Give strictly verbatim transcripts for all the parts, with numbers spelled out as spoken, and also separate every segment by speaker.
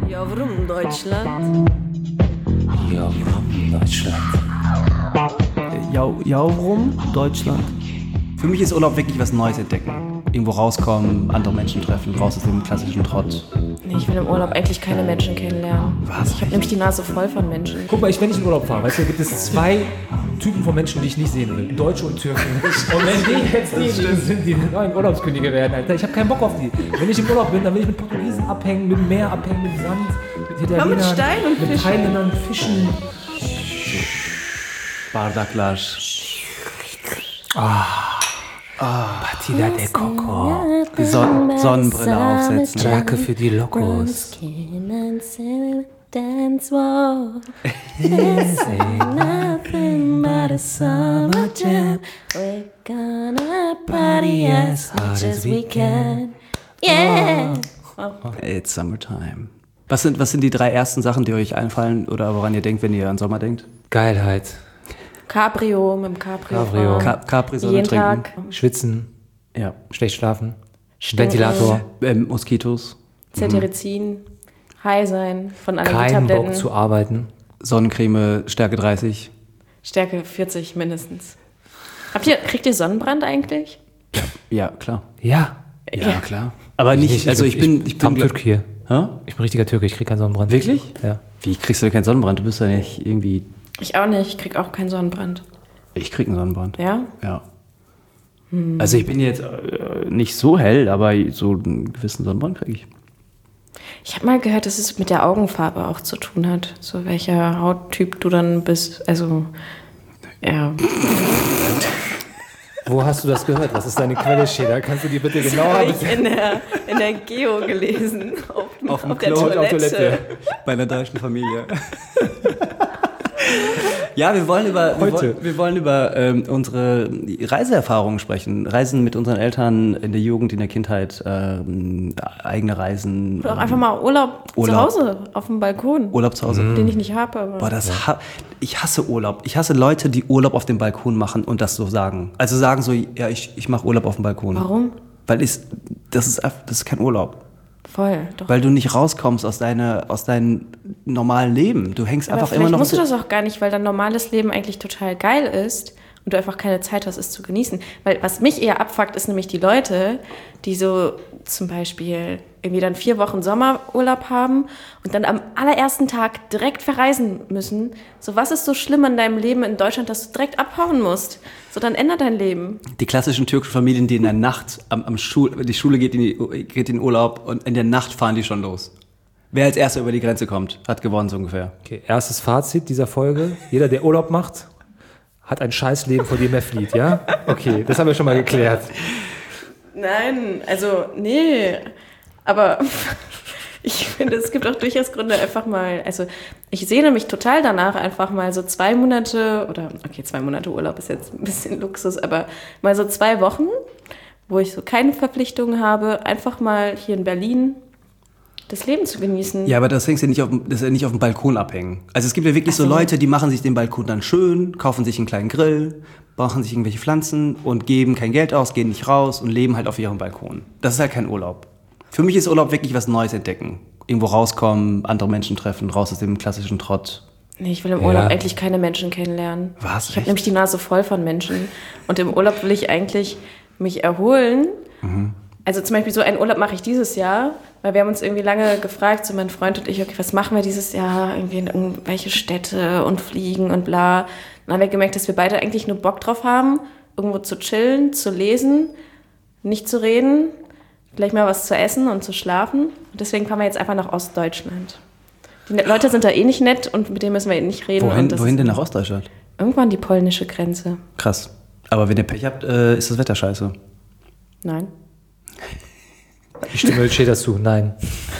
Speaker 1: Ja, warum Deutschland?
Speaker 2: Ja, warum Deutschland?
Speaker 3: Ja, ja, warum Deutschland? Für mich ist Urlaub wirklich was Neues entdecken. Irgendwo rauskommen, andere Menschen treffen, raus aus dem klassischen Trott.
Speaker 1: Nee, ich will im Urlaub eigentlich keine Menschen kennenlernen.
Speaker 3: Was?
Speaker 1: Ich habe nämlich die Nase voll von Menschen.
Speaker 2: Guck mal, ich, wenn ich in Urlaub fahre, weißt du, gibt es zwei Typen von Menschen, die ich nicht sehen will. Deutsche und Türken. Und wenn die jetzt diejenigen sind, die neuen Urlaubskönige werden, Alter, ich habe keinen Bock auf die. Wenn ich im Urlaub bin, dann will ich mit Portugiesen abhängen, mit dem Meer abhängen, mit Sand, mit Italienern,
Speaker 1: mit Stein und
Speaker 2: mit
Speaker 1: Fischen.
Speaker 2: Thailändern, Fischen.
Speaker 3: Bardaklasch.
Speaker 2: Partida de Coco.
Speaker 3: Die Son- Sonnenbrille aufsetzen.
Speaker 2: Danke für die Lokos.
Speaker 1: Dance wall. This ain't nothing but a summer jam. We're gonna party as much as we can. Yeah.
Speaker 3: It's summertime. Was sind, was sind die drei ersten Sachen, die euch einfallen oder woran ihr denkt, wenn ihr an Sommer denkt?
Speaker 2: Geilheit.
Speaker 1: Cabrio, mit dem Cabrio.
Speaker 2: Cabrio.
Speaker 1: fahren.
Speaker 3: Ka- Capri-Sonne
Speaker 1: Jeden
Speaker 3: trinken.
Speaker 1: Tag.
Speaker 2: Schwitzen.
Speaker 3: Ja.
Speaker 2: Schlecht schlafen.
Speaker 1: Stinken.
Speaker 2: Ventilator.
Speaker 3: Ähm, Moskitos,
Speaker 1: Cetirizin. High sein von
Speaker 2: Kein
Speaker 1: Allergietabletten.
Speaker 2: Bock zu arbeiten.
Speaker 3: Sonnencreme, Stärke dreißig.
Speaker 1: Stärke vierzig mindestens. Habt ihr, kriegt ihr Sonnenbrand eigentlich?
Speaker 3: Ja, klar.
Speaker 2: Ja.
Speaker 3: Ja,
Speaker 1: Ja.
Speaker 3: klar. Aber nicht, also ich bin... Ich
Speaker 2: Tam
Speaker 3: bin
Speaker 2: Türk hier.
Speaker 3: Hä?
Speaker 2: Ich bin richtiger Türke, ich krieg keinen Sonnenbrand.
Speaker 3: Wirklich?
Speaker 2: Ja.
Speaker 3: Wie kriegst du denn keinen Sonnenbrand? Du bist ja nicht irgendwie...
Speaker 1: Ich auch nicht, ich krieg auch keinen Sonnenbrand.
Speaker 3: Ich krieg einen Sonnenbrand.
Speaker 1: Ja?
Speaker 3: Ja. Also ich bin jetzt äh, nicht so hell, aber so einen gewissen Sonnenbrand kriege ich.
Speaker 1: Ich habe mal gehört, dass es mit der Augenfarbe auch zu tun hat. So welcher Hauttyp du dann bist. Also, ja.
Speaker 2: Wo hast du das gehört? Was ist deine Quelle, Schäder? Kannst du die bitte genauer...
Speaker 1: Habe ich in der, in der Geo gelesen. Auf,
Speaker 3: Auf dem
Speaker 1: auf der
Speaker 3: Klo und
Speaker 1: Toilette.
Speaker 3: auf Toilette. Bei einer deutschen Familie. Ja, wir wollen über, wir
Speaker 2: Heute.
Speaker 3: wollen, wir wollen über ähm, unsere Reiseerfahrungen sprechen. Reisen mit unseren Eltern in der Jugend, in der Kindheit, ähm, eigene Reisen.
Speaker 1: Oder auch einfach mal Urlaub,
Speaker 3: Urlaub.
Speaker 1: zu Hause, auf dem Balkon.
Speaker 3: Urlaub zu Hause.
Speaker 1: Den ich nicht habe. Aber
Speaker 3: Boah, das ha- ich hasse Urlaub. Ich hasse Leute, die Urlaub auf dem Balkon machen und das so sagen. Also sagen so, ja, ich, ich mache Urlaub auf dem Balkon.
Speaker 1: Warum?
Speaker 3: Weil ich, das ist, einfach- das ist kein Urlaub.
Speaker 1: Voll, doch.
Speaker 3: Weil du nicht rauskommst aus, deine, aus deinem normalen Leben. Du hängst
Speaker 1: Aber
Speaker 3: einfach
Speaker 1: vielleicht
Speaker 3: immer noch...
Speaker 1: musst du das auch gar nicht, weil dein normales Leben eigentlich total geil ist und du einfach keine Zeit hast, es zu genießen. Weil was mich eher abfuckt, ist nämlich die Leute, die so zum Beispiel irgendwie dann vier Wochen Sommerurlaub haben und dann am allerersten Tag direkt verreisen müssen. So, was ist so schlimm an deinem Leben in Deutschland, dass du direkt abhauen musst? So, dann ändert dein Leben.
Speaker 3: Die klassischen türkischen Familien, die in der Nacht am, am Schul, die Schule geht in, die, geht in den Urlaub und in der Nacht fahren die schon los. Wer als Erster über die Grenze kommt, hat gewonnen so ungefähr.
Speaker 2: Okay, erstes Fazit dieser Folge. Jeder, der Urlaub macht, hat ein Scheißleben, vor dem er flieht, ja? Okay, das haben wir schon mal geklärt.
Speaker 1: Nein, also, nee. Aber ich finde, es gibt auch durchaus Gründe, einfach mal, also ich sehne mich total danach, einfach mal so zwei Monate, oder okay, zwei Monate Urlaub ist jetzt ein bisschen Luxus, aber mal so zwei Wochen, wo ich so keine Verpflichtungen habe, einfach mal hier in Berlin das Leben zu genießen.
Speaker 3: Ja, aber das hängst ja nicht auf, dem- das ist ja nicht auf dem Balkon abhängen. Also es gibt ja wirklich
Speaker 1: Ach so.
Speaker 3: so Leute, die machen sich den Balkon dann schön, kaufen sich einen kleinen Grill, brauchen sich irgendwelche Pflanzen und geben kein Geld aus, gehen nicht raus und leben halt auf ihrem Balkon. Das ist halt kein Urlaub. Für mich ist Urlaub wirklich was Neues entdecken. Irgendwo rauskommen, andere Menschen treffen, raus aus dem klassischen Trott.
Speaker 1: Nee, ich will im
Speaker 2: Ja.
Speaker 1: Urlaub eigentlich keine Menschen kennenlernen.
Speaker 3: Was?
Speaker 1: Ich habe
Speaker 3: Echt?
Speaker 1: nämlich die Nase voll von Menschen. Und im Urlaub will ich eigentlich mich erholen. Also zum Beispiel so einen Urlaub mache ich dieses Jahr, weil wir haben uns irgendwie lange gefragt, so mein Freund und ich, okay, was machen wir dieses Jahr? Irgendwie in irgendwelche Städte und fliegen und bla. Dann haben wir gemerkt, dass wir beide eigentlich nur Bock drauf haben, irgendwo zu chillen, zu lesen, nicht zu reden, vielleicht mal was zu essen und zu schlafen. Und deswegen fahren wir jetzt einfach nach Ostdeutschland. Die net- Leute sind da eh nicht nett und mit denen müssen wir eh nicht reden.
Speaker 3: Wohin,
Speaker 1: und das
Speaker 3: wohin
Speaker 1: ist
Speaker 3: denn nach Ostdeutschland?
Speaker 1: Irgendwann die polnische Grenze.
Speaker 3: Krass. Aber wenn ihr Pech habt, äh, ist das Wetter scheiße.
Speaker 1: Nein.
Speaker 2: Ich stimme Schäder zu, nein.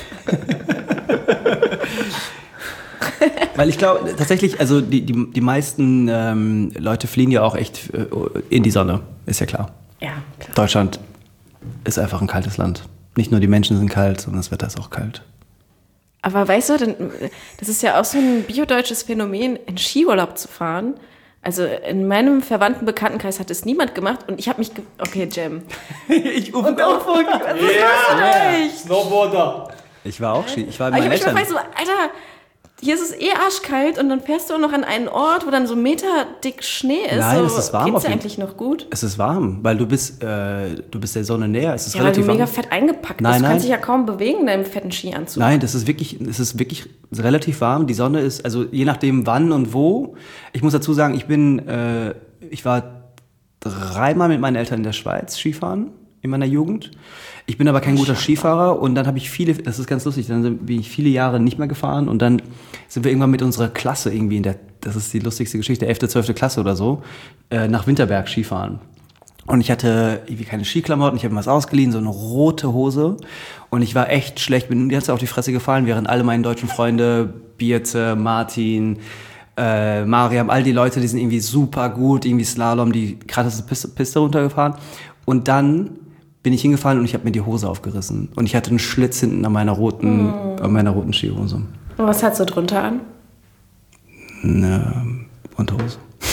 Speaker 3: Weil ich glaube, tatsächlich, also die, die, die meisten ähm, Leute fliehen ja auch echt äh, in die Sonne, ist ja klar.
Speaker 1: Ja, klar.
Speaker 3: Deutschland ist einfach ein kaltes Land. Nicht nur die Menschen sind kalt, sondern das Wetter ist auch kalt.
Speaker 1: Aber weißt du, dann, das ist ja auch so ein biodeutsches Phänomen, in Skiurlaub zu fahren. Also in meinem verwandten Bekanntenkreis hat es niemand gemacht und ich habe mich... Ge- okay, Jam.
Speaker 3: Ich rufe
Speaker 1: Und auch von...
Speaker 2: Yeah, Snowboarder.
Speaker 3: Ich war auch Ski. Ich war
Speaker 1: Aber
Speaker 3: mit
Speaker 1: ich
Speaker 3: meinen
Speaker 1: hab mich
Speaker 3: Eltern.
Speaker 1: mal so, Alter, hier ist es eh arschkalt und dann fährst du auch noch an einen Ort, wo dann so meterdick Schnee ist.
Speaker 3: Nein,
Speaker 1: so,
Speaker 3: es ist warm
Speaker 1: geht's
Speaker 3: auf
Speaker 1: dir
Speaker 3: jeden-
Speaker 1: eigentlich noch gut?
Speaker 3: Es ist warm, weil du bist, äh, du bist der Sonne näher. Es ist
Speaker 1: Ja, weil du
Speaker 3: relativ
Speaker 1: mega
Speaker 3: warm.
Speaker 1: fett eingepackt
Speaker 3: Nein,
Speaker 1: bist. Du
Speaker 3: nein.
Speaker 1: kannst dich ja kaum bewegen in deinem fetten Skianzug.
Speaker 3: Nein, das ist wirklich, es ist wirklich relativ warm. Die Sonne ist, also je nachdem wann und wo. Ich muss dazu sagen, ich bin, äh, ich war dreimal mit meinen Eltern in der Schweiz Skifahren in meiner Jugend. Ich bin aber kein guter Skifahrer und dann habe ich viele, das ist ganz lustig, dann bin ich viele Jahre nicht mehr gefahren und dann sind wir irgendwann mit unserer Klasse irgendwie in der, das ist die lustigste Geschichte, elfte, zwölfte Klasse oder so, äh, nach Winterberg Skifahren. Und ich hatte irgendwie keine Skiklamotten, ich habe mir was ausgeliehen, so eine rote Hose. Und ich war echt schlecht, bin die ganze Zeit auf die Fresse gefallen, während alle meine deutschen Freunde, Birte, Martin, äh, Mariam, all die Leute, die sind irgendwie super gut, irgendwie Slalom, die gerade die Piste, Piste runtergefahren. Und dann bin ich hingefallen und ich habe mir die Hose aufgerissen. Und ich hatte einen Schlitz hinten an meiner roten,
Speaker 1: Oh.
Speaker 3: an meiner roten Skihose.
Speaker 1: Und was hast du drunter an?
Speaker 3: Eine Unterhose.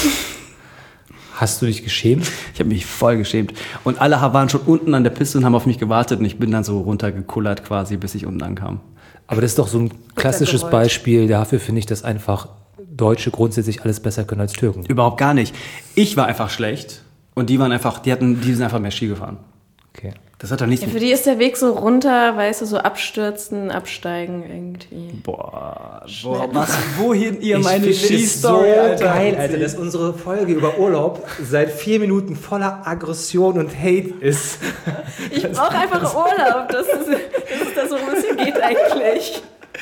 Speaker 2: Hast du dich geschämt?
Speaker 3: Ich habe mich voll geschämt. Und alle waren schon unten an der Piste und haben auf mich gewartet und ich bin dann so runtergekullert quasi, bis ich unten ankam.
Speaker 2: Aber das ist doch so ein klassisches
Speaker 1: gerollt.
Speaker 2: Beispiel dafür, finde ich, dass einfach Deutsche grundsätzlich alles besser können als Türken.
Speaker 3: Überhaupt gar nicht. Ich war einfach schlecht und die waren einfach, die hatten, die sind einfach mehr Ski gefahren.
Speaker 2: Okay.
Speaker 3: Das hat doch nichts
Speaker 1: Ja, für
Speaker 3: mit...
Speaker 1: die ist der Weg so runter, weißt du, so abstürzen, absteigen irgendwie.
Speaker 3: Boah, boah, was, wohin ihr
Speaker 2: Ich
Speaker 3: meine
Speaker 2: finde es
Speaker 3: Ski-Story,
Speaker 2: so
Speaker 3: Alter.
Speaker 2: geil, Alter, dass unsere Folge über Urlaub seit vier Minuten voller Aggression und Hate ist.
Speaker 1: Ich brauche einfach Urlaub. Das ist, das ist das, worum es hier geht eigentlich.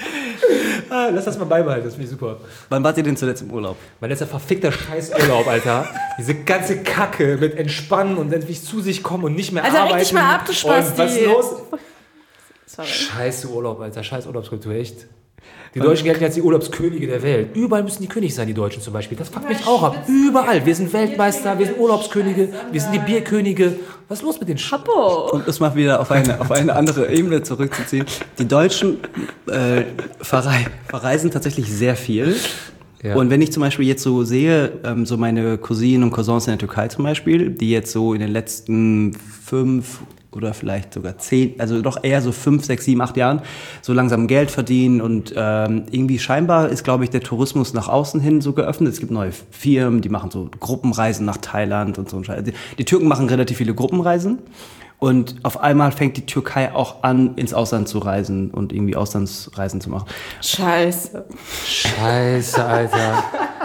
Speaker 2: Ah, lass das mal beibehalten, das finde ich super.
Speaker 3: Wann wart ihr denn zuletzt im Urlaub?
Speaker 2: Mein letzter verfickter Scheißurlaub, Alter. Diese ganze Kacke mit Entspannen und endlich zu sich kommen und nicht mehr
Speaker 1: Alter, reg
Speaker 2: arbeiten.
Speaker 1: dich mal ab, du Spasti.
Speaker 2: Und was ist los?
Speaker 1: Sorry.
Speaker 2: Scheiße Urlaub, Alter. Scheiß Urlaubskultur, echt. Die Deutschen gelten als die Urlaubskönige der Welt. Überall müssen die König sein, die Deutschen zum Beispiel. Das fuckt mich auch ab. Überall. Wir sind Weltmeister, wir sind Urlaubskönige, wir sind die Bierkönige. Was ist los mit den Sch...
Speaker 1: Chapeau.
Speaker 3: Um das mal wieder auf eine, auf eine andere Ebene zurückzuziehen. Die Deutschen äh, verrei verreisen tatsächlich sehr viel.
Speaker 2: Ja.
Speaker 3: Und wenn ich zum Beispiel jetzt so sehe, ähm, so meine Cousinen und Cousins in der Türkei zum Beispiel, die jetzt so in den letzten fünf oder vielleicht sogar zehn, also doch eher so fünf, sechs, sieben, acht Jahren so langsam Geld verdienen und ähm, irgendwie scheinbar ist, glaube ich, der Tourismus nach außen hin so geöffnet. Es gibt neue Firmen, die machen so Gruppenreisen nach Thailand und so. Die, die Türken machen relativ viele Gruppenreisen und auf einmal fängt die Türkei auch an, ins Ausland zu reisen und irgendwie Auslandsreisen zu machen.
Speaker 1: Scheiße.
Speaker 2: Scheiße, Alter.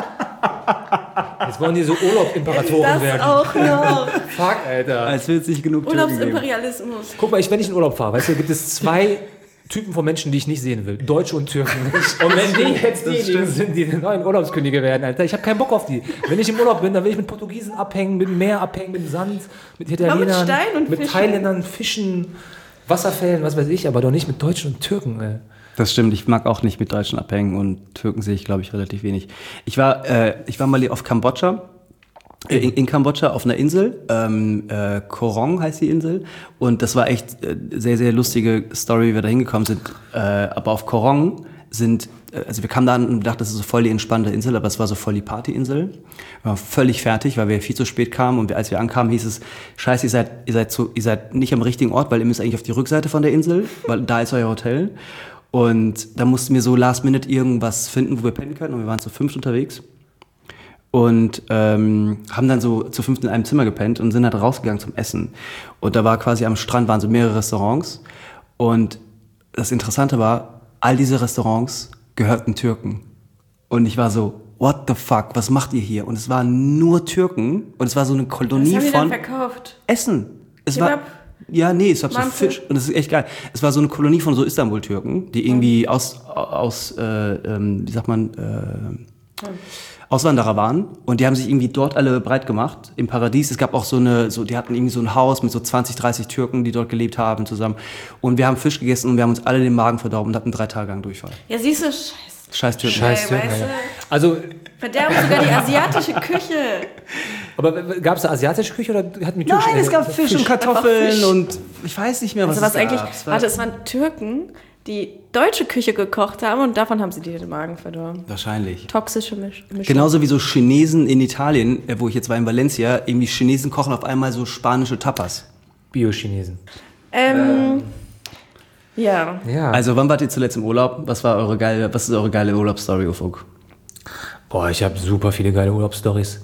Speaker 2: Jetzt wollen die so Urlaubsimperatoren
Speaker 1: Das
Speaker 2: werden.
Speaker 1: auch noch.
Speaker 2: Fuck, Alter.
Speaker 3: Als würde es nicht genug Türken geben.
Speaker 1: Urlaubsimperialismus.
Speaker 2: Guck mal, ich, wenn ich in Urlaub fahre, weißt du, gibt es zwei Typen von Menschen, die ich nicht sehen will. Deutsche und Türken. Und wenn die jetzt diejenigen sind, die die neuen Urlaubskönige werden, Alter, ich habe keinen Bock auf die. Wenn ich im Urlaub bin, dann will ich mit Portugiesen abhängen, mit dem Meer abhängen, mit dem Sand, mit Italienern,
Speaker 1: Stein und
Speaker 2: mit
Speaker 1: Fischen.
Speaker 2: Thailändern, Fischen, Wasserfällen, was weiß ich, aber doch nicht mit Deutschen und Türken, ey.
Speaker 3: Das stimmt, ich mag auch nicht mit Deutschen abhängen und Türken sehe ich, glaube ich, relativ wenig. Ich war, äh, ich war mal auf Kambodscha, äh, in, in Kambodscha auf einer Insel, ähm, äh, Korong heißt die Insel und das war echt äh, sehr, sehr lustige Story, wie wir da hingekommen sind. Äh, aber auf Korong sind, äh, also wir kamen da an und dachten, das ist so voll die entspannte Insel, aber es war so voll die Partyinsel. Wir waren völlig fertig, weil wir viel zu spät kamen und wir, als wir ankamen, hieß es, scheiße, ihr seid, ihr seid, zu, ihr seid nicht am richtigen Ort, weil ihr müsst eigentlich auf die Rückseite von der Insel, weil da ist euer Hotel. Und da mussten wir so last minute irgendwas finden, wo wir pennen können. Und wir waren zu fünft unterwegs. Und ähm, haben dann so zu fünft in einem Zimmer gepennt und sind halt rausgegangen zum Essen. Und da war quasi am Strand waren so mehrere Restaurants. Und das Interessante war, all diese Restaurants gehörten Türken. Und ich war so, what the fuck, was macht ihr hier? Und es waren nur Türken. Und es war so eine
Speaker 1: Was
Speaker 3: Kolonie
Speaker 1: haben die dann
Speaker 3: von
Speaker 1: verkauft?
Speaker 3: Essen. Es
Speaker 1: Kebab?
Speaker 3: war... Ja, nee, es war so
Speaker 1: Mantel?
Speaker 3: Fisch und das ist echt geil. Es war so eine Kolonie von so Istanbul-Türken, die irgendwie aus, aus äh, ähm, wie sagt man, äh, Auswanderer waren und die haben sich irgendwie dort alle breit gemacht im Paradies. Es gab auch so eine, so die hatten irgendwie so ein Haus mit so zwanzig, dreißig Türken, die dort gelebt haben zusammen. Und wir haben Fisch gegessen und wir haben uns alle den Magen verdorben und hatten drei Tage lang Durchfall.
Speaker 1: Ja, siehst du, scheiße.
Speaker 3: Scheiß Türken.
Speaker 2: Scheiß
Speaker 1: Ey,
Speaker 2: Türken,
Speaker 1: weißt
Speaker 2: ja.
Speaker 1: du?
Speaker 2: Also,
Speaker 1: Verderben sogar die asiatische Küche.
Speaker 2: aber gab es da asiatische Küche oder hatten die türkische?
Speaker 3: Nein, es gab Fisch und Kartoffeln
Speaker 1: Fisch.
Speaker 3: und ich weiß nicht mehr, was
Speaker 1: Also was
Speaker 3: es
Speaker 1: eigentlich,
Speaker 3: gab. Es war
Speaker 1: warte, es waren Türken, die deutsche Küche gekocht haben und davon haben sie dir den Magen verdorben.
Speaker 3: wahrscheinlich.
Speaker 1: Toxische Misch Mischung.
Speaker 3: Genauso wie so Chinesen in Italien, äh, wo ich jetzt war in Valencia, irgendwie Chinesen kochen auf einmal so spanische Tapas.
Speaker 2: Bio-Chinesen.
Speaker 1: Ähm, Ja.
Speaker 2: Ja.
Speaker 3: Also, wann wart ihr zuletzt im Urlaub? Was war eure geile, was ist eure geile Urlaubsstory, Ufuk?
Speaker 2: Boah, ich habe super viele geile Urlaubsstories.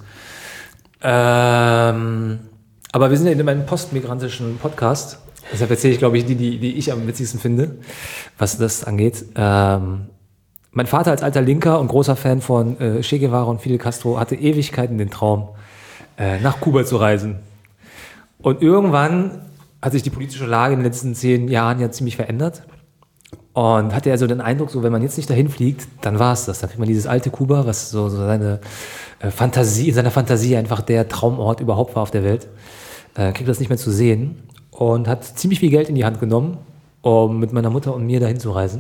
Speaker 2: Ähm, aber wir sind ja in meinem postmigrantischen Podcast. Deshalb erzähle ich, glaube ich, die, die, die ich am witzigsten finde, was das angeht. Ähm, mein Vater als alter Linker und großer Fan von äh, Che Guevara und Fidel Castro hatte Ewigkeiten den Traum, äh, nach Kuba zu reisen. Und irgendwann hat sich die politische Lage in den letzten zehn Jahren ja ziemlich verändert. Und hatte er so den Eindruck, so wenn man jetzt nicht dahin fliegt, dann war es das. Dann kriegt man dieses alte Kuba, was so, so seine äh, Fantasie, in seiner Fantasie einfach der Traumort überhaupt war auf der Welt. Äh, kriegt das nicht mehr zu sehen. Und hat ziemlich viel Geld in die Hand genommen, um mit meiner Mutter und mir dahin zu reisen.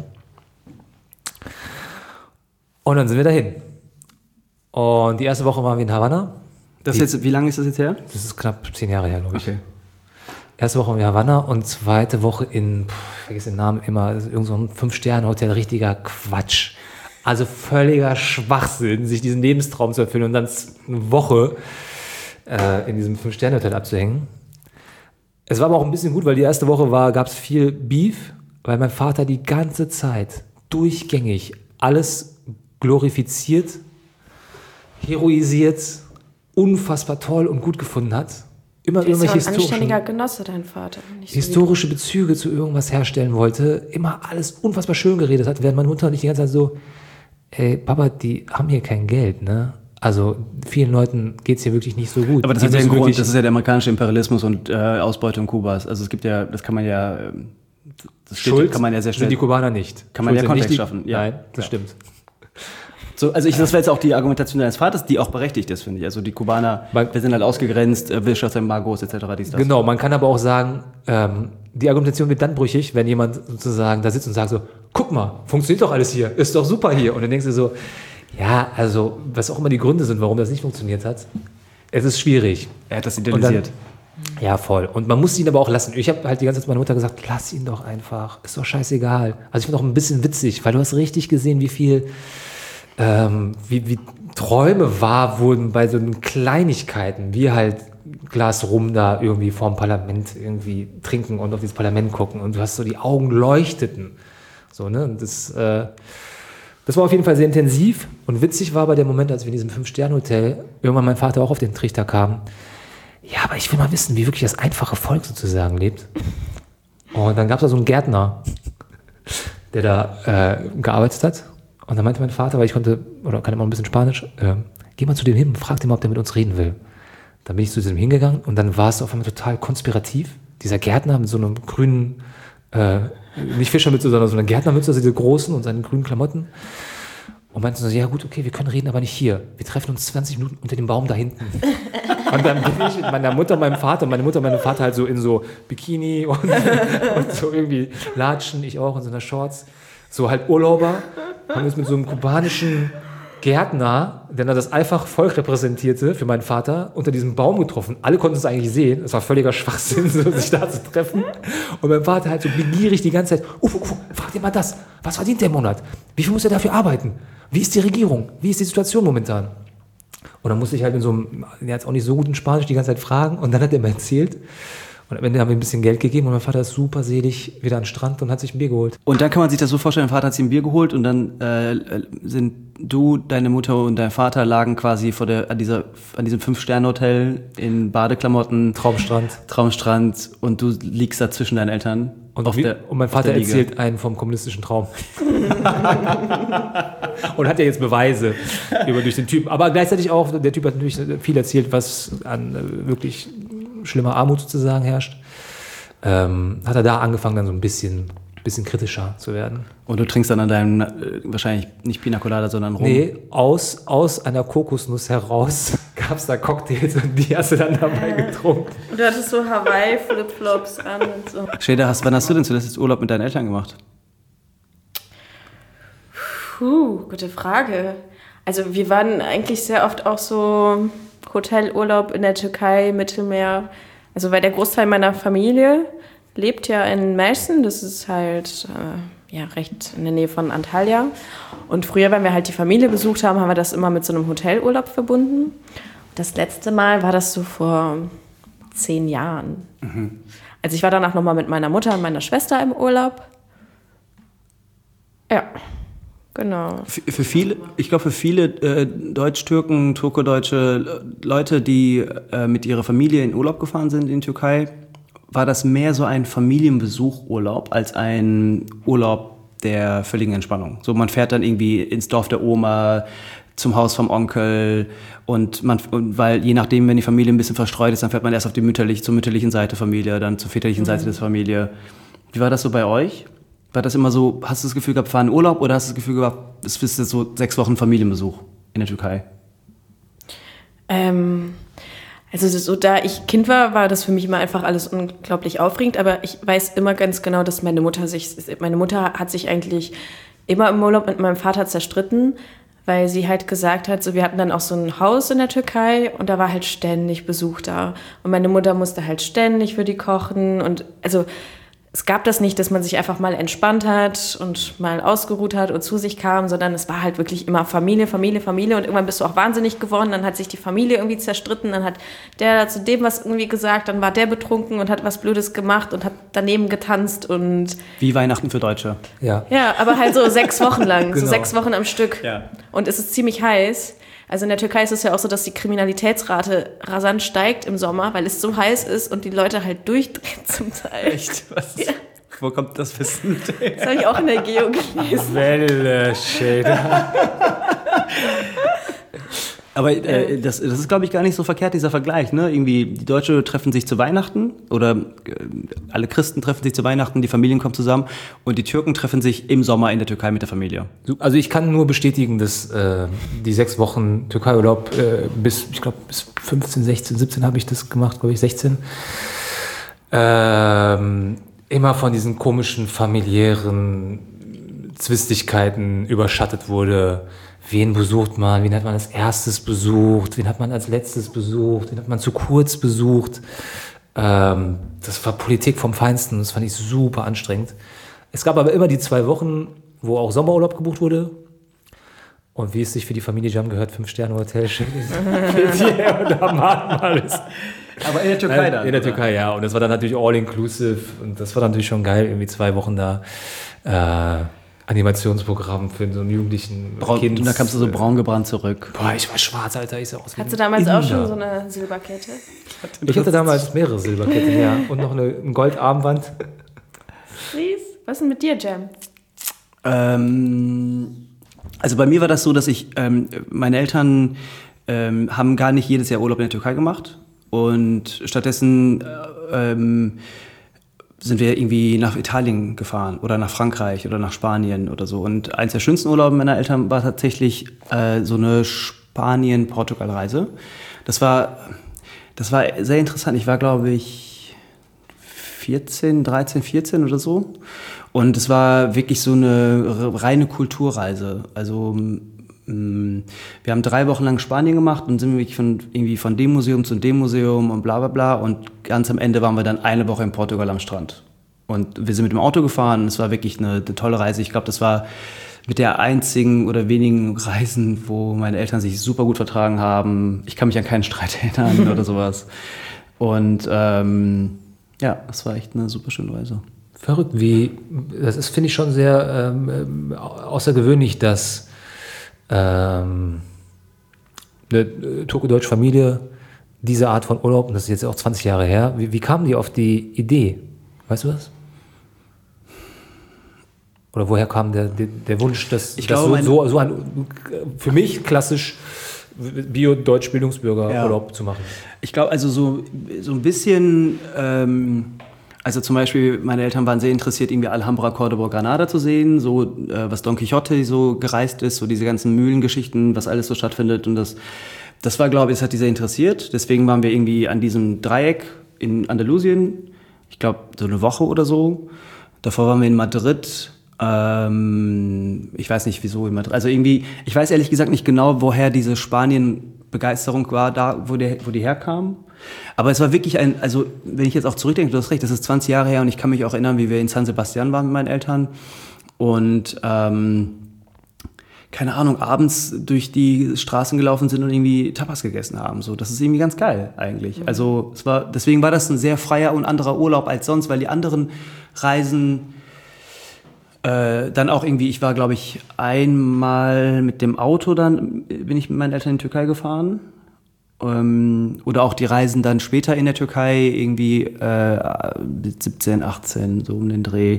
Speaker 2: Und dann sind wir dahin. Und die erste Woche waren wir in Havanna.
Speaker 3: Das jetzt, wie lange ist das jetzt her?
Speaker 2: Das ist knapp zehn Jahre her, glaube ich.
Speaker 3: Okay.
Speaker 2: Erste Woche in Havanna und zweite Woche in, pff, ich vergesse den Namen immer, irgend so ein Fünf-Sterne-Hotel, richtiger Quatsch. Also völliger Schwachsinn, sich diesen Lebenstraum zu erfüllen und dann eine Woche äh, in diesem Fünf-Sterne-Hotel abzuhängen. Es war aber auch ein bisschen gut, weil die erste Woche war, gab es viel Beef, weil mein Vater die ganze Zeit durchgängig alles glorifiziert, heroisiert, unfassbar toll und gut gefunden hat. Immer
Speaker 1: Der ist ja
Speaker 2: irgendwelche
Speaker 1: ein anständiger
Speaker 2: historischen,
Speaker 1: Genosse, dein Vater. Nicht so
Speaker 2: historische Bezüge zu irgendwas herstellen wollte, immer alles unfassbar schön geredet hat, während meine Mutter und ich die ganze Zeit so, ey, Papa, die haben hier kein Geld, ne? Also vielen Leuten geht es hier wirklich nicht so gut.
Speaker 3: Aber das
Speaker 2: Die
Speaker 3: hat ja einen
Speaker 2: müssen
Speaker 3: Grund,
Speaker 2: wirklich-
Speaker 3: das ist ja der amerikanische Imperialismus und äh, Ausbeutung Kubas. Also es gibt ja, das kann man ja, ähm, das steht,
Speaker 2: Schuld
Speaker 3: kann man ja sehr
Speaker 2: sind
Speaker 3: schnell.
Speaker 2: die Kubaner nicht.
Speaker 3: Kann man
Speaker 2: Schuld
Speaker 3: ja
Speaker 2: sind
Speaker 3: Kontext
Speaker 2: nicht die-
Speaker 3: schaffen, ja.
Speaker 2: Nein, das
Speaker 3: Ja.
Speaker 2: stimmt.
Speaker 3: So, also ich, das wäre jetzt auch die Argumentation deines Vaters, die auch berechtigt ist, finde ich. Also die Kubaner,
Speaker 2: Man-
Speaker 3: wir sind halt ausgegrenzt, äh, Wirtschaftsembargos et cetera. Dies, das.
Speaker 2: Genau, man kann aber auch sagen, ähm, die Argumentation wird dann brüchig, wenn jemand sozusagen da sitzt und sagt so, guck mal, funktioniert doch alles hier, ist doch super hier. Und dann denkst du so, ja, also was auch immer die Gründe sind, warum das nicht funktioniert hat, es ist schwierig.
Speaker 3: Er hat das
Speaker 2: Und
Speaker 3: idealisiert.
Speaker 2: dann, ja, voll. Und man muss ihn aber auch lassen. Ich habe halt die ganze Zeit zu meiner Mutter gesagt, lass ihn doch einfach, ist doch scheißegal. Also ich finde auch ein bisschen witzig, weil du hast richtig gesehen, wie viel, ähm, wie, wie Träume wahr wurden bei so Kleinigkeiten, wie halt Glas Rum da irgendwie vorm Parlament irgendwie trinken und auf dieses Parlament gucken und du hast so, die Augen leuchteten. So, ne? Und das, äh, das war auf jeden Fall sehr intensiv und witzig war aber der Moment, als wir in diesem Fünf-Sterne-Hotel irgendwann mein Vater auch auf den Trichter kam. Ja, aber ich will mal wissen, wie wirklich das einfache Volk sozusagen lebt. Und dann gab es da so einen Gärtner, der da äh, gearbeitet hat. Und dann meinte mein Vater, weil ich konnte, oder kann immer ein bisschen Spanisch, äh, geh mal zu dem hin und frag den mal, ob der mit uns reden will. Dann bin ich zu diesem hingegangen und dann war es auf einmal total konspirativ. Dieser Gärtner mit so einem grünen, äh, nicht Fischermütze, sondern so eine Gärtnermütze, also diese großen und seinen grünen Klamotten. Und meinte so, ja gut, okay, wir können reden, aber nicht hier. Wir treffen uns zwanzig Minuten unter dem Baum da hinten. Und dann bin ich mit meiner Mutter und meinem Vater, und meine Mutter und mein Vater halt so in so Bikini und, und so irgendwie Latschen, ich auch in so einer Shorts. So halt Urlauber, haben uns mit so einem kubanischen Gärtner, der dann das einfache Volk repräsentierte für meinen Vater, unter diesem Baum getroffen. Alle konnten es eigentlich sehen. Es war völliger Schwachsinn, so, sich da zu treffen. Und mein Vater halt so begierig die ganze Zeit, Ufo, Ufo, frag dir mal das. Was verdient der im Monat? Wie viel muss er dafür arbeiten? Wie ist die Regierung? Wie ist die Situation momentan? Und dann musste ich halt in so einem, der hat auch nicht so gut in Spanisch, die ganze Zeit fragen. Und dann hat er mir erzählt. Und am Ende haben wir ein bisschen Geld gegeben und mein Vater ist super selig wieder an den Strand und hat sich ein Bier geholt.
Speaker 3: Und dann kann man sich das so vorstellen, dein Vater hat sich ein Bier geholt und dann äh, sind du, deine Mutter und dein Vater lagen quasi vor der, an, dieser, an diesem Fünf-Sterne-Hotel in Badeklamotten.
Speaker 2: Traumstrand.
Speaker 3: Traumstrand und du liegst da zwischen deinen Eltern.
Speaker 2: Und,
Speaker 3: auf
Speaker 2: wie,
Speaker 3: der,
Speaker 2: und mein
Speaker 3: auf
Speaker 2: Vater
Speaker 3: der Liege.
Speaker 2: erzählt einen vom kommunistischen Traum. Und hat ja jetzt Beweise über durch den Typen. Aber gleichzeitig auch, der Typ hat natürlich viel erzählt, was an äh, wirklich schlimmer Armut sozusagen herrscht. Ähm, hat er da angefangen, dann so ein bisschen, bisschen kritischer zu werden.
Speaker 3: Und du trinkst dann an deinem, äh, wahrscheinlich nicht Pina Colada, sondern Rum.
Speaker 2: Nee, aus, aus einer Kokosnuss heraus gab es da Cocktails und die hast du dann dabei getrunken.
Speaker 1: Und du hattest so Hawaii-Flipflops an und so.
Speaker 3: Schäder, hast, wann hast du denn zuletzt jetzt Urlaub mit deinen Eltern gemacht?
Speaker 1: Puh, gute Frage. Also wir waren eigentlich sehr oft auch so Hotelurlaub in der Türkei, Mittelmeer. Also weil der Großteil meiner Familie lebt ja in Mersin, das ist halt äh, ja, recht in der Nähe von Antalya. Und früher, wenn wir halt die Familie besucht haben, haben wir das immer mit so einem Hotelurlaub verbunden. Das letzte Mal war das so vor zehn Jahren. Mhm. Also ich war danach nochmal mit meiner Mutter und meiner Schwester im Urlaub. Ja, genau.
Speaker 3: Für, für viele, ich glaube, für viele äh, Deutsch-Türken, turko-deutsche Leute, die äh, mit ihrer Familie in Urlaub gefahren sind in die Türkei, war das mehr so ein Familienbesuch-Urlaub als ein Urlaub der völligen Entspannung. So, man fährt dann irgendwie ins Dorf der Oma, zum Haus vom Onkel und man, und weil je nachdem, wenn die Familie ein bisschen verstreut ist, dann fährt man erst auf die mütterlich, zur mütterlichen Seite der Familie, dann zur väterlichen mhm. Seite der Familie. Wie war das so bei euch? War das immer so, hast du das Gefühl gehabt, fahren in Urlaub oder hast du das Gefühl gehabt, es ist jetzt so sechs Wochen Familienbesuch in der Türkei?
Speaker 1: Ähm, also so, da ich Kind war, war das für mich immer einfach alles unglaublich aufregend, aber ich weiß immer ganz genau, dass meine Mutter sich, meine Mutter hat sich eigentlich immer im Urlaub mit meinem Vater zerstritten, weil sie halt gesagt hat, so wir hatten dann auch so ein Haus in der Türkei und da war halt ständig Besuch da. Und meine Mutter musste halt ständig für die kochen und also es gab das nicht, dass man sich einfach mal entspannt hat und mal ausgeruht hat und zu sich kam, sondern es war halt wirklich immer Familie, Familie, Familie und irgendwann bist du auch wahnsinnig geworden, dann hat sich die Familie irgendwie zerstritten, dann hat der zu dem was irgendwie gesagt, dann war der betrunken und hat was Blödes gemacht und hat daneben getanzt und...
Speaker 3: Wie Weihnachten für Deutsche.
Speaker 2: Ja,
Speaker 1: ja, aber halt so sechs Wochen lang,
Speaker 2: genau.
Speaker 1: so sechs Wochen am Stück.
Speaker 3: Ja.
Speaker 1: Und es ist ziemlich heiß. Also in der Türkei ist es ja auch so, dass die Kriminalitätsrate rasant steigt im Sommer, weil es so heiß ist und die Leute halt durchdrehen zum Teil.
Speaker 3: Echt? Was?
Speaker 1: Ja.
Speaker 3: Wo kommt das Wissen?
Speaker 1: Das habe ich auch in der Geo gelesen.
Speaker 2: Welle, Shader.
Speaker 3: Aber äh, das, das ist, glaube ich, gar nicht so verkehrt, dieser Vergleich. Ne? Irgendwie, die Deutschen treffen sich zu Weihnachten oder äh, alle Christen treffen sich zu Weihnachten, die Familien kommen zusammen und die Türken treffen sich im Sommer in der Türkei mit der Familie.
Speaker 2: Also ich kann nur bestätigen, dass äh, die sechs Wochen Türkei-Urlaub äh, bis, ich glaube, bis fünfzehn, sechzehn, siebzehn habe ich das gemacht, glaube ich, sechzehn. Ähm, immer von diesen komischen familiären Zwistigkeiten überschattet wurde. Wen besucht man? Wen hat man als erstes besucht? Wen hat man als letztes besucht? Wen hat man zu kurz besucht? Ähm, das war Politik vom Feinsten. Das fand ich super anstrengend. Es gab aber immer die zwei Wochen, wo auch Sommerurlaub gebucht wurde. Und wie es sich für die Familie Jam gehört, Fünf-Sterne-Hotel, hier und da machen alles.
Speaker 3: Aber in der Türkei dann?
Speaker 2: In der
Speaker 3: oder?
Speaker 2: Türkei, ja. Und das war dann natürlich all-inclusive. Und das war dann natürlich schon geil, irgendwie zwei Wochen da. Äh, Animationsprogramm für so einen jugendlichen
Speaker 3: Braun,
Speaker 2: Kind.
Speaker 3: Und da kamst du so braun gebrannt zurück.
Speaker 2: Boah, ich war schwarz, Alter. Ich sah aus wie
Speaker 1: Hattest du
Speaker 2: ein
Speaker 1: damals
Speaker 2: Inder.
Speaker 1: auch schon so eine Silberkette?
Speaker 2: Ich hatte damals mehrere Silberketten, ja. Und noch eine, ein Goldarmband.
Speaker 1: Please? Was ist denn mit dir, Jam?
Speaker 3: Ähm, also bei mir war das so, dass ich, ähm, meine Eltern ähm, haben gar nicht jedes Jahr Urlaub in der Türkei gemacht. Und stattdessen äh, ähm, sind wir irgendwie nach Italien gefahren oder nach Frankreich oder nach Spanien oder so. Und eins der schönsten Urlaube meiner Eltern war tatsächlich äh, so eine Spanien-Portugal-Reise. Das war, das war sehr interessant. Ich war, glaube ich, vierzehn, dreizehn, vierzehn oder so. Und es war wirklich so eine reine Kulturreise. Also wir haben drei Wochen lang Spanien gemacht und sind wirklich von, irgendwie von dem Museum zu dem Museum und bla bla bla. Und ganz am Ende waren wir dann eine Woche in Portugal am Strand. Und wir sind mit dem Auto gefahren und es war wirklich eine, eine tolle Reise. Ich glaube, das war mit der einzigen oder wenigen Reisen, wo meine Eltern sich super gut vertragen haben. Ich kann mich an keinen Streit erinnern oder sowas. Und ähm, ja, das war echt eine super schöne Reise.
Speaker 2: Verrückt, wie, das ist, finde ich, schon sehr ähm, außergewöhnlich, dass ähm, eine turko-deutsche Familie diese Art von Urlaub, und das ist jetzt auch zwanzig Jahre her, wie, wie kamen die auf die Idee? Weißt du das? Oder woher kam der, der, der Wunsch, dass,
Speaker 3: ich
Speaker 2: dass
Speaker 3: glaube,
Speaker 2: so, so, so ein für mich klassisch Bio-Deutsch-Bildungsbürger-Urlaub
Speaker 3: ja.
Speaker 2: zu machen?
Speaker 3: Ich glaube, also so, so ein bisschen, ähm, also zum Beispiel, meine Eltern waren sehr interessiert, irgendwie Alhambra, Cordoba, Granada zu sehen, so äh, was Don Quixote so gereist ist, so diese ganzen Mühlengeschichten, was alles so stattfindet. Und das, das war, glaube ich, das hat die sehr interessiert. Deswegen waren wir irgendwie an diesem Dreieck in Andalusien, ich glaube, so eine Woche oder so. Davor waren wir in Madrid. Ähm, ich weiß nicht, wieso in Madrid. Also irgendwie, ich weiß ehrlich gesagt nicht genau, woher diese Spanien-Begeisterung war, da, wo, der, wo die herkam. Aber es war wirklich ein, also wenn ich jetzt auch zurückdenke, du hast recht, das ist zwanzig Jahre her und ich kann mich auch erinnern, wie wir in San Sebastian waren mit meinen Eltern und ähm, keine Ahnung, abends durch die Straßen gelaufen sind und irgendwie Tapas gegessen haben. So, das ist irgendwie ganz geil eigentlich. Mhm. Also es war, deswegen war das ein sehr freier und anderer Urlaub als sonst, weil die anderen Reisen Äh, dann auch irgendwie, ich war, glaube ich, einmal mit dem Auto dann, bin ich mit meinen Eltern in die Türkei gefahren. Ähm, oder auch die Reisen dann später in der Türkei, irgendwie äh, siebzehn, achtzehn, so um den Dreh.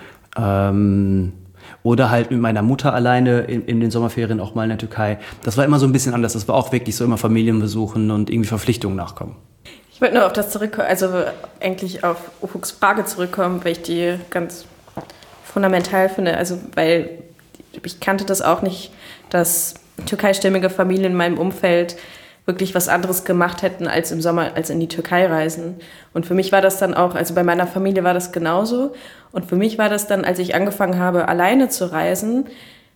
Speaker 3: Ähm, oder halt mit meiner Mutter alleine in, in den Sommerferien auch mal in der Türkei. Das war immer so ein bisschen anders. Das war auch wirklich so immer Familienbesuchen und irgendwie Verpflichtungen nachkommen.
Speaker 1: Ich wollte nur auf das zurückkommen, also eigentlich auf Ufuks Frage zurückkommen, weil ich die ganz fundamental finde. Also, weil ich kannte das auch nicht, dass türkeistämmige Familien in meinem Umfeld wirklich was anderes gemacht hätten, als im Sommer, als in die Türkei reisen. Und für mich war das dann auch, also bei meiner Familie war das genauso. Und für mich war das dann, als ich angefangen habe, alleine zu reisen,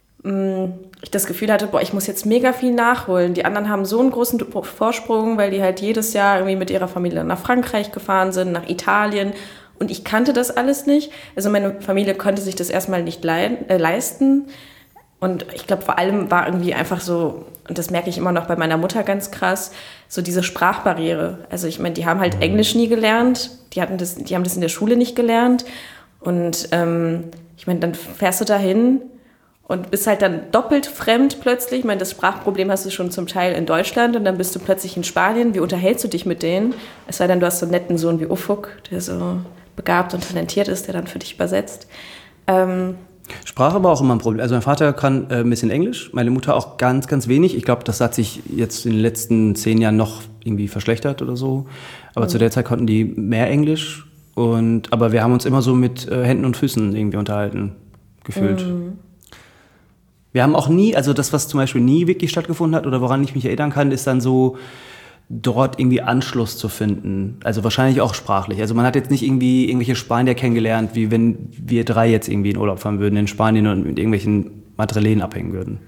Speaker 1: ich das Gefühl hatte, boah, ich muss jetzt mega viel nachholen. Die anderen haben so einen großen Vorsprung, weil die halt jedes Jahr irgendwie mit ihrer Familie nach Frankreich gefahren sind, nach Italien. Und ich kannte das alles nicht. Also meine Familie konnte sich das erstmal nicht le- äh, leisten. Und ich glaube, vor allem war irgendwie einfach so, und das merke ich immer noch bei meiner Mutter ganz krass, so diese Sprachbarriere. Also ich meine, die haben halt Englisch nie gelernt, die, hatten das, die haben das in der Schule nicht gelernt. Und ähm, ich meine, dann fährst du dahin und bist halt dann doppelt fremd plötzlich. Ich meine, das Sprachproblem hast du schon zum Teil in Deutschland und dann bist du plötzlich in Spanien. Wie unterhältst du dich mit denen? Es sei denn, du hast so einen netten Sohn wie Ufuk, der so begabt und talentiert ist, der dann für dich übersetzt. Ähm,
Speaker 3: Sprache war auch immer ein Problem. Also mein Vater kann äh, ein bisschen Englisch, meine Mutter auch ganz, ganz wenig. Ich glaube, das hat sich jetzt in den letzten zehn Jahren noch irgendwie verschlechtert oder so. Aber mhm. zu der Zeit konnten die mehr Englisch. Und, aber wir haben uns immer so mit äh, Händen und Füßen irgendwie unterhalten, gefühlt. Mhm. Wir haben auch nie, also das, was zum Beispiel nie wirklich stattgefunden hat oder woran ich mich erinnern kann, ist dann so, dort irgendwie Anschluss zu finden. Also wahrscheinlich auch sprachlich. Also man hat jetzt nicht irgendwie irgendwelche Spanier kennengelernt, wie wenn wir drei jetzt irgendwie in Urlaub fahren würden in Spanien und mit irgendwelchen Madrilen abhängen würden.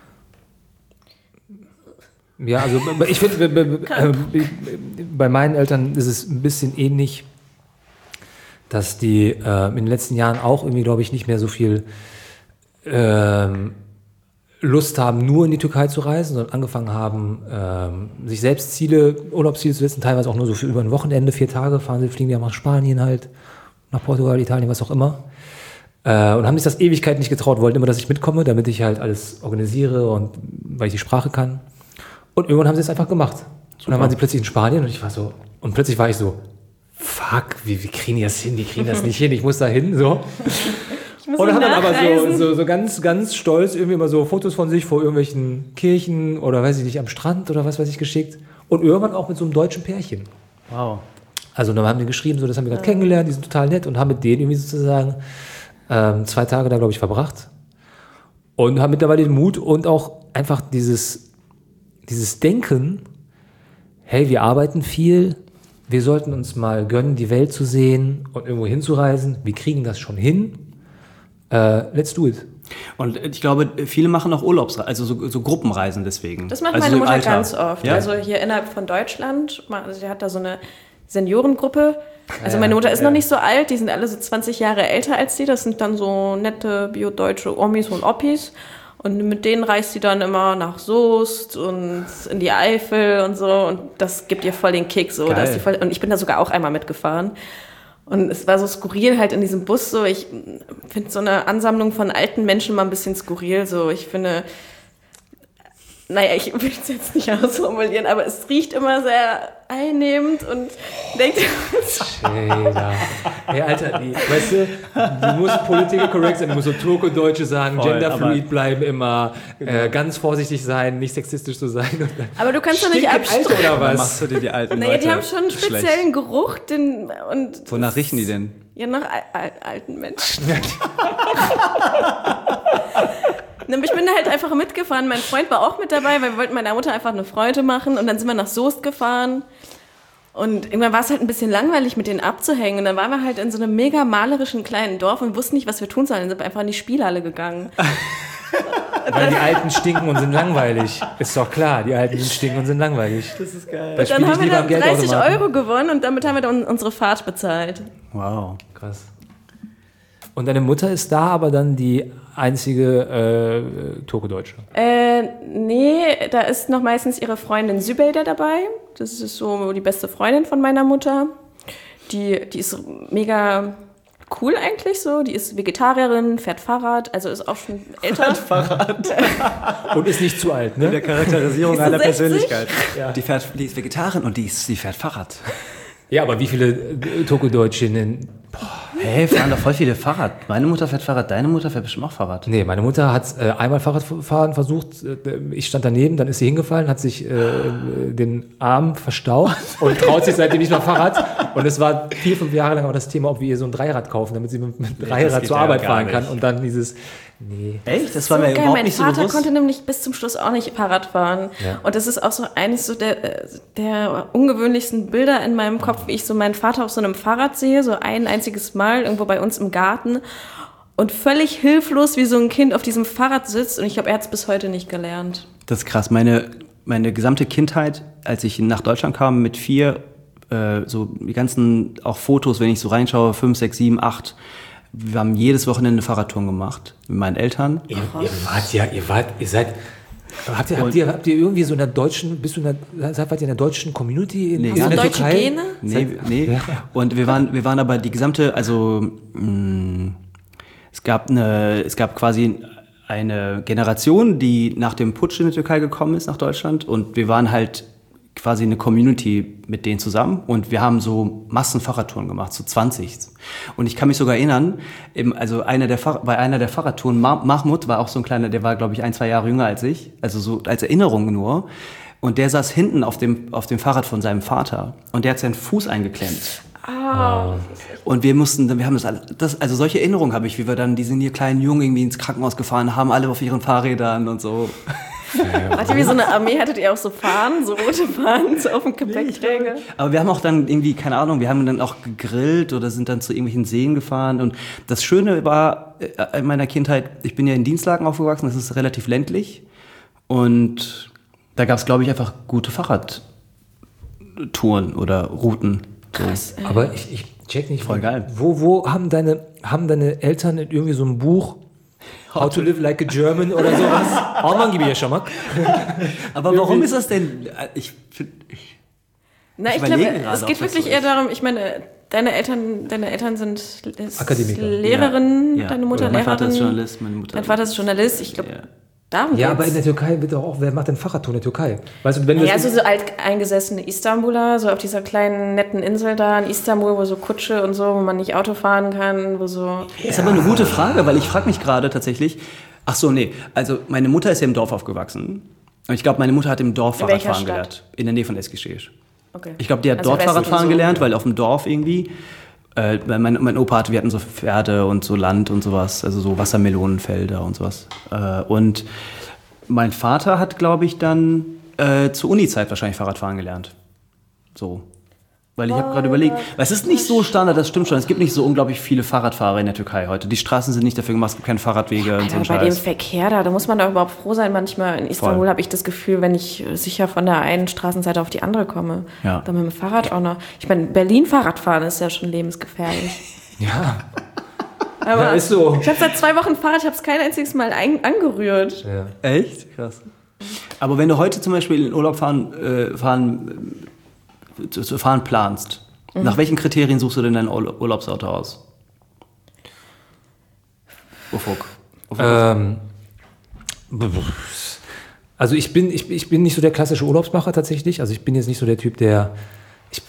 Speaker 2: Ja, also ich finde, bei meinen Eltern ist es ein bisschen ähnlich, dass die äh, in den letzten Jahren auch irgendwie, glaube ich, nicht mehr so viel ähm, Lust haben, nur in die Türkei zu reisen, sondern angefangen haben, ähm, sich selbst Ziele, Urlaubsziele zu setzen, teilweise auch nur so für über ein Wochenende, vier Tage, fahren sie, fliegen ja nach Spanien halt, nach Portugal, Italien, was auch immer. Äh, und haben sich das Ewigkeit nicht getraut, wollten immer, dass ich mitkomme, damit ich halt alles organisiere und weil ich die Sprache kann. Und irgendwann haben sie es einfach gemacht. Super. Und dann waren sie plötzlich in Spanien und ich war so, und plötzlich war ich so, fuck, wie, wie kriegen die das hin? Die kriegen das nicht hin, ich muss da hin, so. Und dann hat man aber so, so, so ganz, ganz stolz irgendwie immer so Fotos von sich vor irgendwelchen Kirchen oder weiß ich nicht, am Strand oder was weiß ich geschickt. Und irgendwann auch mit so einem deutschen Pärchen.
Speaker 3: Wow.
Speaker 2: Also dann haben die geschrieben, so, das haben wir gerade ja. kennengelernt, die sind total nett und haben mit denen irgendwie sozusagen ähm, zwei Tage da, glaube ich, verbracht. Und haben mittlerweile den Mut und auch einfach dieses, dieses Denken, hey, wir arbeiten viel, wir sollten uns mal gönnen, die Welt zu sehen und irgendwo hinzureisen. Wir kriegen das schon hin. Uh, let's do it.
Speaker 3: Und ich glaube, viele machen auch Urlaubsreisen, also so, so Gruppenreisen deswegen.
Speaker 1: Das macht
Speaker 3: also
Speaker 1: meine
Speaker 3: so
Speaker 1: Mutter
Speaker 3: Alter.
Speaker 1: ganz oft. Ja? Also hier innerhalb von Deutschland, also sie hat da so eine Seniorengruppe. Also meine Mutter ist ja. noch nicht so alt, die sind alle so zwanzig Jahre älter als sie. Das sind dann so nette bio-deutsche Omis und Oppis. Und mit denen reist sie dann immer nach Soest und in die Eifel und so. Und das gibt ihr voll den Kick. So. Da ist die voll, und ich bin da sogar auch einmal mitgefahren. Und es war so skurril halt in diesem Bus so. Ich finde so eine Ansammlung von alten Menschen mal ein bisschen skurril. So, ich finde, naja, ich will es jetzt nicht ausformulieren, aber es riecht immer sehr einnehmend und denkt...
Speaker 2: Schäder. Hey, Alter, die, weißt du, du musst political correct sein, du musst so Turko-Deutsche sagen, Voll, genderfluid bleiben immer, äh, ganz vorsichtig sein, nicht sexistisch zu sein. Und
Speaker 1: aber du kannst doch nicht abstreiten.
Speaker 2: Oder was?
Speaker 3: Machst du dir die alten
Speaker 1: naja,
Speaker 3: Leute
Speaker 1: die haben schon einen speziellen
Speaker 3: schlecht.
Speaker 1: Geruch. Den, und
Speaker 3: Wonach riechen die denn?
Speaker 1: Ja, nach al- al- alten Menschen. Ich bin da halt einfach mitgefahren. Mein Freund war auch mit dabei, weil wir wollten meiner Mutter einfach eine Freude machen. Und dann sind wir nach Soest gefahren. Und irgendwann war es halt ein bisschen langweilig, mit denen abzuhängen. Und dann waren wir halt in so einem mega malerischen kleinen Dorf und wussten nicht, was wir tun sollen. Dann sind wir einfach in die Spielhalle gegangen.
Speaker 2: Weil die Alten stinken und sind langweilig. Ist doch klar, die Alten stinken und sind langweilig.
Speaker 3: Das ist geil.
Speaker 1: Und dann haben wir dann dreißig Euro gewonnen und damit haben wir dann unsere Fahrt bezahlt.
Speaker 3: Wow.
Speaker 2: Krass. Und deine Mutter ist da aber dann die einzige äh, Turko-Deutsche?
Speaker 1: Äh, nee, da ist noch meistens ihre Freundin Sübeyda dabei. Das ist so die beste Freundin von meiner Mutter. Die, die ist mega cool eigentlich so. Die ist Vegetarierin, fährt Fahrrad, also ist auch schon älter.
Speaker 3: Fahrrad.
Speaker 2: Und ist nicht zu alt, ne?
Speaker 3: In der Charakterisierung
Speaker 1: Ist sie
Speaker 3: einer
Speaker 1: sechzig?
Speaker 3: Persönlichkeit. Ja. Die, fährt, die ist Vegetarierin und die, ist, die fährt Fahrrad.
Speaker 2: Ja, aber wie viele äh, Togo-Deutschinnen?
Speaker 3: Hey, fahren doch voll viele Fahrrad. Meine Mutter fährt Fahrrad, deine Mutter fährt bestimmt auch Fahrrad.
Speaker 2: Nee, meine Mutter hat äh, einmal Fahrradfahren versucht. Äh, ich stand daneben, dann ist sie hingefallen, hat sich äh, den Arm verstaucht und traut sich seitdem nicht mehr Fahrrad. Und es war vier, fünf Jahre lang auch das Thema, ob wir ihr so ein Dreirad kaufen, damit sie mit dem Dreirad zur
Speaker 3: ja
Speaker 2: Arbeit
Speaker 3: gar
Speaker 2: fahren
Speaker 3: nicht.
Speaker 2: kann. Und dann dieses, nee.
Speaker 3: Echt? Das war
Speaker 1: So
Speaker 3: mir
Speaker 1: geil,
Speaker 3: überhaupt
Speaker 1: mein
Speaker 3: nicht so
Speaker 1: Vater
Speaker 3: bewusst.
Speaker 1: konnte nämlich bis zum Schluss auch nicht Fahrrad fahren.
Speaker 2: Ja.
Speaker 1: Und das ist auch so eines so der, der ungewöhnlichsten Bilder in meinem Kopf, wie ich so meinen Vater auf so einem Fahrrad sehe, so ein einziges Mal irgendwo bei uns im Garten und völlig hilflos wie so ein Kind auf diesem Fahrrad sitzt. Und ich glaube, er hat es bis heute nicht gelernt.
Speaker 3: Das ist krass. Meine, meine gesamte Kindheit, als ich nach Deutschland kam mit vier, äh, so die ganzen auch Fotos, wenn ich so reinschaue, fünf, sechs, sieben, acht, wir haben jedes Wochenende Fahrradtouren gemacht mit meinen Eltern.
Speaker 2: Ihr, ihr wart ja, ihr wart, ihr seid. Habt ihr, habt, ihr, habt ihr irgendwie so in der deutschen, bist du in der, seid ihr in der deutschen Community in,
Speaker 3: Nee,
Speaker 2: in
Speaker 3: gar
Speaker 2: der
Speaker 3: nicht.
Speaker 1: Deutsche
Speaker 2: Türkei?
Speaker 1: Gene?
Speaker 3: Nee, nee. Und wir waren, wir waren aber die gesamte, also mh, es gab eine, es gab quasi eine Generation, die nach dem Putsch in der Türkei gekommen ist nach Deutschland und wir waren halt quasi eine Community mit denen zusammen und wir haben so Massenfahrradtouren gemacht, so zwanzig. Und ich kann mich sogar erinnern, eben, also einer der Fahr- bei einer der Fahrradtouren, Ma- Mahmoud war auch so ein kleiner, der war glaube ich ein, zwei Jahre jünger als ich, also so als Erinnerung nur. Und der saß hinten auf dem, auf dem Fahrrad von seinem Vater und der hat seinen Fuß eingeklemmt.
Speaker 1: Ah.
Speaker 3: Und wir mussten, wir haben das, alle- das also solche Erinnerungen habe ich, wie wir dann diesen hier kleinen Jungen irgendwie ins Krankenhaus gefahren haben, alle auf ihren Fahrrädern und so.
Speaker 1: Wart ihr wie so eine Armee? Hattet ihr auch so Fahnen, so rote Fahnen so auf dem Gepäckträger?
Speaker 3: Aber wir haben auch dann irgendwie, keine Ahnung, wir haben dann auch gegrillt oder sind dann zu irgendwelchen Seen gefahren. Und das Schöne war äh, in meiner Kindheit, ich bin ja in Dienstlaken aufgewachsen, das ist relativ ländlich. Und da gab es, glaube ich, einfach gute Fahrradtouren oder Routen. So.
Speaker 1: Krass.
Speaker 2: Aber ich, ich check nicht.
Speaker 3: Voll geil.
Speaker 2: Wo, wo haben deine, haben deine Eltern in irgendwie so ein Buch, How to live like a German oder sowas? Oh man, gib mir schon mal.
Speaker 3: Aber warum ist das denn? Ich, ich,
Speaker 1: Na, ich,
Speaker 3: Ich
Speaker 1: glaube,
Speaker 3: überlege gerade,
Speaker 1: es
Speaker 3: ob
Speaker 1: geht
Speaker 3: das
Speaker 1: wirklich
Speaker 3: so
Speaker 1: eher
Speaker 3: ist.
Speaker 1: darum, ich meine, deine Eltern, deine Eltern sind ist
Speaker 2: Akademiker.
Speaker 1: Lehrerin,
Speaker 3: ja.
Speaker 1: deine Mutter
Speaker 3: Oder mein
Speaker 1: Lehrerin.
Speaker 3: Vater ist Journalist, meine Mutter.
Speaker 1: Dein Vater ist Journalist, ich glaube,
Speaker 3: Ja.
Speaker 1: darum
Speaker 2: Ja, aber in
Speaker 1: geht's.
Speaker 2: der Türkei wird doch auch, wer macht denn Fahrradtour in der Türkei? Weißt du, wenn du
Speaker 1: Ja,
Speaker 2: das-
Speaker 1: so, so alteingesessene Istanbuler, so auf dieser kleinen, netten Insel da in Istanbul, wo so Kutsche und so, wo man nicht Auto fahren kann, wo so...
Speaker 3: Das ist aber eine gute Frage, weil ich frage mich gerade tatsächlich, ach so, nee, also meine Mutter ist ja im Dorf aufgewachsen und ich glaube, meine Mutter hat im Dorf
Speaker 1: In welcher
Speaker 3: Fahrradfahren
Speaker 1: Stadt?
Speaker 3: gelernt, in der Nähe von Eskişehir.
Speaker 1: Okay.
Speaker 3: Ich glaube, die hat
Speaker 1: Also
Speaker 3: dort
Speaker 1: Westen
Speaker 3: Fahrradfahren
Speaker 1: so.
Speaker 3: gelernt, weil auf dem Dorf irgendwie, äh, weil mein, mein Opa hatte, wir hatten so Pferde und so Land und sowas, also so Wassermelonenfelder und sowas. Äh, und mein Vater hat, glaube ich, dann äh, zur Uni-Zeit wahrscheinlich Fahrradfahren gelernt. So. Weil ich habe gerade überlegt, weil es ist nicht so Standard, das stimmt schon, es gibt nicht so unglaublich viele Fahrradfahrer in der Türkei heute. Die Straßen sind nicht dafür gemacht, es gibt keine Fahrradwege und so ein
Speaker 1: Alter, bei dem
Speaker 3: Scheiß.
Speaker 1: Verkehr da, da muss man doch überhaupt froh sein. Manchmal in Istanbul
Speaker 3: Voll.
Speaker 1: habe ich das Gefühl, wenn ich sicher von der einen Straßenseite auf die andere komme.
Speaker 3: Ja.
Speaker 1: Dann mit dem Fahrrad auch noch. Ich meine, Berlin Fahrradfahren ist ja schon lebensgefährlich.
Speaker 2: ja,
Speaker 1: Aber
Speaker 2: ja, ist so.
Speaker 1: ich habe seit zwei Wochen Fahrrad, ich habe es kein einziges Mal ein angerührt.
Speaker 2: Ja.
Speaker 3: Echt? Krass. Aber wenn du heute zum Beispiel in Urlaub fahren, äh, fahren, äh, zu, zu fahren planst,
Speaker 1: Mhm.
Speaker 3: nach welchen Kriterien suchst du denn dein Urla- Urlaubsauto aus? Ufuk. Ufuk.
Speaker 2: Ähm, also ich bin, ich, ich bin nicht so der klassische Urlaubsmacher tatsächlich. Also ich bin jetzt nicht so der Typ, der ich,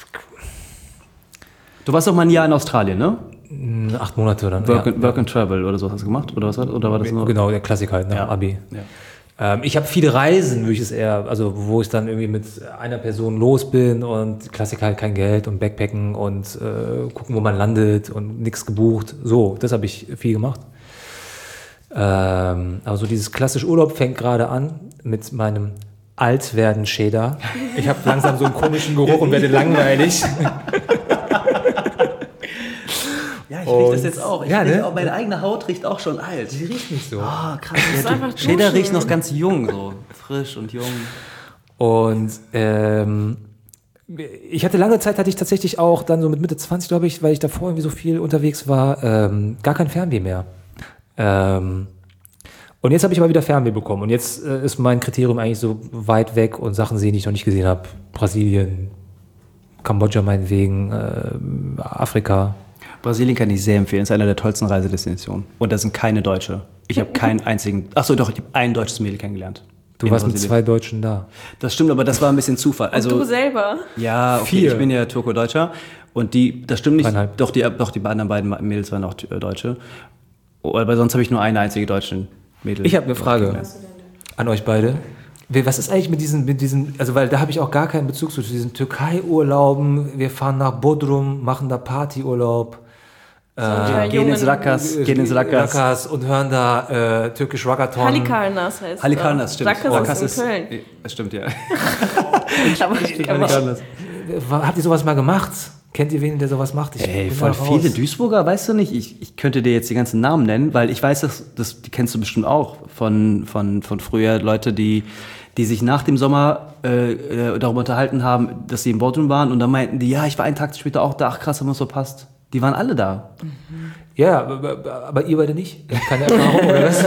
Speaker 3: Du warst doch mal ein Jahr in Australien, ne?
Speaker 2: acht Monate dann.
Speaker 3: Work,
Speaker 2: ja.
Speaker 3: and, Work and Travel oder so hast du gemacht? Oder, was war, oder war das nur?
Speaker 2: Genau, der Klassiker halt nach
Speaker 3: Ja.
Speaker 2: dem Abi.
Speaker 3: Ja.
Speaker 2: Ähm, ich habe viele Reisen, würde ich es eher, also wo ich dann irgendwie mit einer Person los bin und Klassiker halt kein Geld und Backpacken und äh, gucken, wo man landet und nichts gebucht. So, das habe ich viel gemacht. Ähm, aber so dieses klassische Urlaub fängt gerade an mit meinem Altwerden-Shader. Ich habe langsam so einen komischen Geruch und werde langweilig.
Speaker 3: Ja, ich
Speaker 2: Und-
Speaker 3: rieche das jetzt auch. Ich
Speaker 2: Ja,
Speaker 3: rieche
Speaker 2: ne?
Speaker 3: auch. Meine eigene Haut riecht auch schon alt.
Speaker 2: Die riecht nicht so.
Speaker 3: Ah, krass.
Speaker 1: ist einfach
Speaker 3: Shader
Speaker 1: duschen.
Speaker 3: riecht noch ganz jung, so frisch und jung.
Speaker 2: Und ähm, ich hatte lange Zeit, hatte ich tatsächlich auch dann so mit Mitte zwanzig, glaube ich, weil ich davor irgendwie so viel unterwegs war, ähm, gar kein Fernweh mehr. Ähm, und jetzt habe ich aber wieder Fernweh bekommen. Und jetzt äh, ist mein Kriterium eigentlich so weit weg und Sachen sehen, die ich noch nicht gesehen habe. Brasilien, Kambodscha meinetwegen, äh, Afrika.
Speaker 3: Brasilien kann ich sehr empfehlen. Es ist einer der tollsten Reisedestinationen. Und da sind keine Deutsche. Ich habe keinen einzigen... Achso, doch, ich habe ein deutsches Mädel kennengelernt.
Speaker 2: Du warst mit zwei Deutschen da.
Speaker 3: Das stimmt, aber das war ein bisschen Zufall. Also,
Speaker 1: und du selber?
Speaker 3: Ja, okay,
Speaker 2: Vier.
Speaker 3: Ich bin ja Turko-Deutscher. Und die, das stimmt nicht,
Speaker 2: Dreieinhalb.
Speaker 3: doch die, doch die anderen beiden Mädels waren auch äh, Deutsche. Aber sonst habe ich nur eine einzige deutsche Mädel.
Speaker 2: Ich habe eine Frage an euch beide. Was ist eigentlich mit diesen, mit diesen, also weil da habe ich auch gar keinen Bezug zu diesen Türkei-Urlauben. Wir fahren nach Bodrum, machen da Partyurlaub.
Speaker 1: Äh,
Speaker 3: gehen ins Rakas, gehen ins Rakas.
Speaker 2: Rakas und hören da äh, türkisch Ragaton.
Speaker 1: Halikarnas heißt
Speaker 3: Halikarnas, stimmt.
Speaker 1: Rakas ist in Köln.
Speaker 3: Das stimmt, ja.
Speaker 1: aber, aber,
Speaker 2: Habt ihr sowas mal gemacht? Kennt ihr wen, der sowas macht? Ich
Speaker 3: Ey,
Speaker 2: bin
Speaker 3: voll
Speaker 2: da raus.
Speaker 3: viele Duisburger, weißt du nicht? Ich, ich könnte dir jetzt die ganzen Namen nennen, weil ich weiß, dass, das, die kennst du bestimmt auch von, von, von früher. Leute, die, die sich nach dem Sommer äh, äh, darüber unterhalten haben, dass sie in Bodrum waren und dann meinten die, ja, ich war einen Tag später auch da, ach krass, haben wir uns verpasst. Die waren alle da.
Speaker 2: Mhm. Ja, aber, aber ihr beide nicht? Keine Erfahrung, oder was?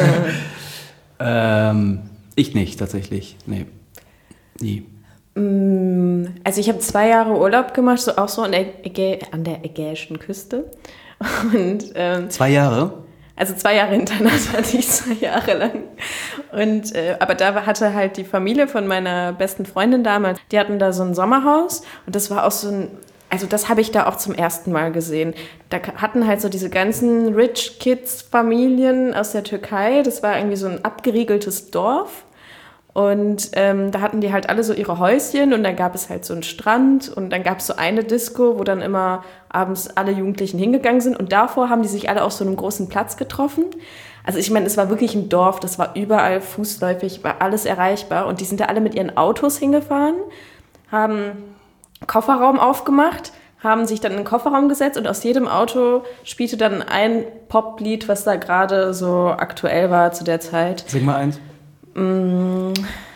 Speaker 3: ähm, ich nicht, tatsächlich. Nee. Nie.
Speaker 1: Also ich habe zwei Jahre Urlaub gemacht, so auch so an der, Ägä an der ägäischen Küste. Und, ähm,
Speaker 3: zwei Jahre?
Speaker 1: Also zwei Jahre hintereinander hatte ich zwei Jahre lang. Und, äh, aber da hatte halt die Familie von meiner besten Freundin damals, die hatten da so ein Sommerhaus und das war auch so ein, also das habe ich da auch zum ersten Mal gesehen. Da hatten halt so diese ganzen Rich Kids Familien aus der Türkei, das war irgendwie so ein abgeriegeltes Dorf. Und ähm, da hatten die halt alle so ihre Häuschen und dann gab es halt so einen Strand und dann gab es so eine Disco, wo dann immer abends alle Jugendlichen hingegangen sind und davor haben die sich alle auf so einem großen Platz getroffen. Also ich meine, es war wirklich ein Dorf, das war überall fußläufig, war alles erreichbar und die sind da alle mit ihren Autos hingefahren, haben Kofferraum aufgemacht, haben sich dann in den Kofferraum gesetzt und aus jedem Auto spielte dann ein Poplied, was da gerade so aktuell war zu der Zeit.
Speaker 3: Sing mal eins.
Speaker 1: Mm,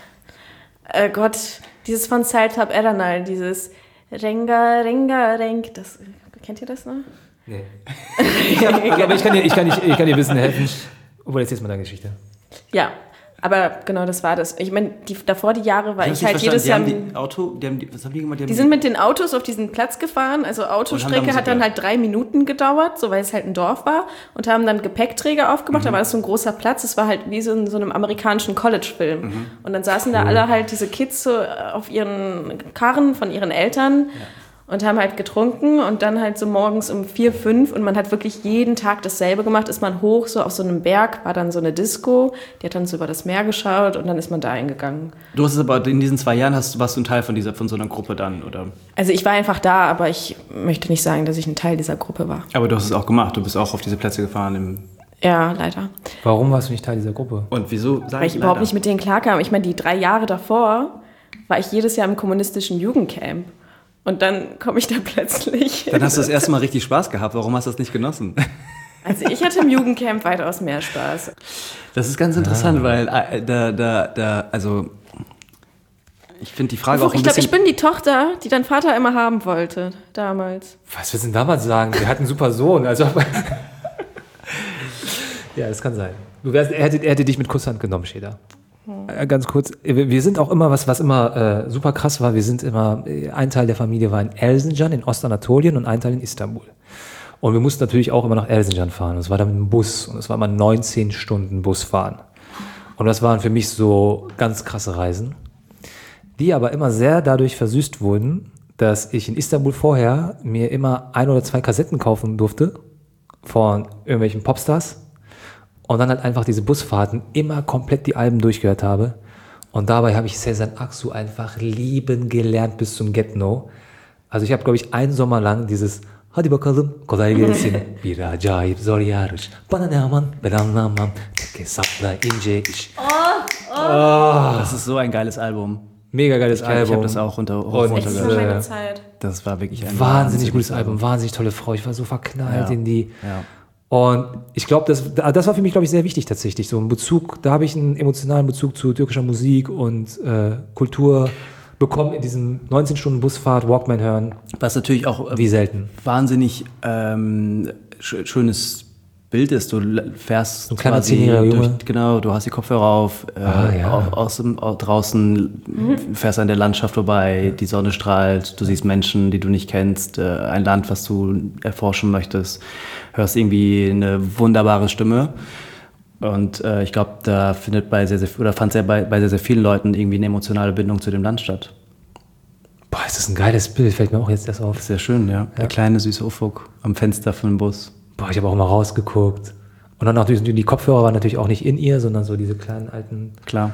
Speaker 1: äh Gott, dieses von Sertab Erenal, dieses Renga, Renga, Renk, das, kennt ihr das noch?
Speaker 2: Nee. Aber ich kann dir, ich kann dir, ich kann dir ein bisschen helfen. Obwohl, jetzt ist mal deine Geschichte.
Speaker 1: Ja, aber genau, das war das. Ich meine, die, davor die Jahre war ich, ich halt jedes
Speaker 3: die
Speaker 1: Jahr...
Speaker 3: Haben die Auto, die haben die, was haben die gemacht? Die,
Speaker 1: die sind mit den Autos auf diesen Platz gefahren, also Autostrecke hat dann halt drei Minuten gedauert, so weil es halt ein Dorf war und haben dann Gepäckträger aufgemacht, mhm. da war das so ein großer Platz, es war halt wie so in so einem amerikanischen College-Film. Mhm. Und dann saßen da alle halt diese Kids so auf ihren Karren von ihren Eltern, ja. Und haben halt getrunken und dann halt so morgens um vier, fünf und man hat wirklich jeden Tag dasselbe gemacht, ist man hoch, so auf so einem Berg, war dann so eine Disco, die hat dann so über das Meer geschaut und dann ist man da hingegangen.
Speaker 3: Du hast es aber in diesen zwei Jahren, hast, warst du ein Teil von, dieser, von so einer Gruppe dann, oder?
Speaker 1: Also ich war einfach da, aber ich möchte nicht sagen, dass ich ein Teil dieser Gruppe war.
Speaker 3: Aber du hast es auch gemacht, du bist auch auf diese Plätze gefahren im...
Speaker 1: Ja, leider.
Speaker 2: Warum warst du nicht Teil dieser Gruppe?
Speaker 3: Und wieso?
Speaker 1: Weil ich leider? überhaupt nicht mit denen klarkam. Ich meine, die drei Jahre davor war ich jedes Jahr im kommunistischen Jugendcamp. Und dann komme ich da plötzlich.
Speaker 3: Dann hast du das erste Mal richtig Spaß gehabt. Warum hast du das nicht genossen?
Speaker 1: Also ich hatte im Jugendcamp weitaus mehr Spaß.
Speaker 3: Das ist ganz interessant, ah. weil äh, da, da, da, also ich finde die Frage auch ein
Speaker 1: Ich glaube,
Speaker 3: bisschen...
Speaker 1: ich bin die Tochter, die dein Vater immer haben wollte, damals.
Speaker 2: Was willst du denn damals sagen? Wir hatten einen super Sohn. Also ja, das kann sein. Du wärst, er, hätte, er hätte dich mit Kusshand genommen, Scheda. Hm. Ganz kurz, wir sind auch immer, was, was immer äh, super krass war, wir sind immer, ein Teil der Familie war in Erzincan in Ostanatolien und ein Teil in Istanbul. Und wir mussten natürlich auch immer nach Erzincan fahren. Und es war dann mit dem Bus und es war immer neunzehn Stunden Busfahren. Und das waren für mich so ganz krasse Reisen, die aber immer sehr dadurch versüßt wurden, dass ich in Istanbul vorher mir immer ein oder zwei Kassetten kaufen durfte von irgendwelchen Popstars. Und dann halt einfach diese Busfahrten immer komplett die Alben durchgehört habe. Und dabei habe ich Sezen Aksu einfach lieben gelernt bis zum Get-No. Also ich habe, glaube ich, einen Sommer lang dieses Hadi bakalım kolay gelsin bir acayip zor yarış bana ne aman ben anlamam tek hesapla ince iş.
Speaker 3: Das ist so ein geiles Album.
Speaker 2: Mega geiles
Speaker 3: ich,
Speaker 2: Album.
Speaker 3: Ich habe das auch unter hoch
Speaker 1: Das ist meine Zeit.
Speaker 3: Das war wirklich ein
Speaker 2: wahnsinnig gutes Album, Album, wahnsinnig tolle Frau. Ich war so verknallt
Speaker 3: ja.
Speaker 2: in die...
Speaker 3: Ja.
Speaker 2: Und ich glaube, das, das war für mich, glaube ich, sehr wichtig tatsächlich. So ein Bezug, da habe ich einen emotionalen Bezug zu türkischer Musik und äh, Kultur bekommen in diesem neunzehn Stunden Busfahrt, Walkman hören.
Speaker 3: Was natürlich auch
Speaker 2: wie selten
Speaker 3: wahnsinnig ähm, sch- schönes Bild ist, du fährst
Speaker 2: so ein kleiner zehnjähriger Junge.
Speaker 3: Durch, genau, du hast die Kopfhörer auf, äh,
Speaker 2: Ah, ja.
Speaker 3: au- aus dem, au- draußen
Speaker 1: Mhm.
Speaker 3: fährst an der Landschaft vorbei, die Sonne strahlt, du siehst Menschen, die du nicht kennst, äh, ein Land, was du erforschen möchtest, hörst irgendwie eine wunderbare Stimme. Und äh, ich glaube, da findet bei sehr, sehr, oder fand sehr bei, bei sehr, sehr vielen Leuten irgendwie eine emotionale Bindung zu dem Land statt.
Speaker 2: Boah, ist das ein geiles Bild, fällt mir auch jetzt erst auf.
Speaker 3: Das ist sehr schön, ja. Der kleine süße Ufuk am Fenster von dem Bus.
Speaker 2: Boah, ich habe auch mal rausgeguckt. Und dann natürlich, die Kopfhörer waren natürlich auch nicht in ihr, sondern so diese kleinen alten...
Speaker 3: Klar.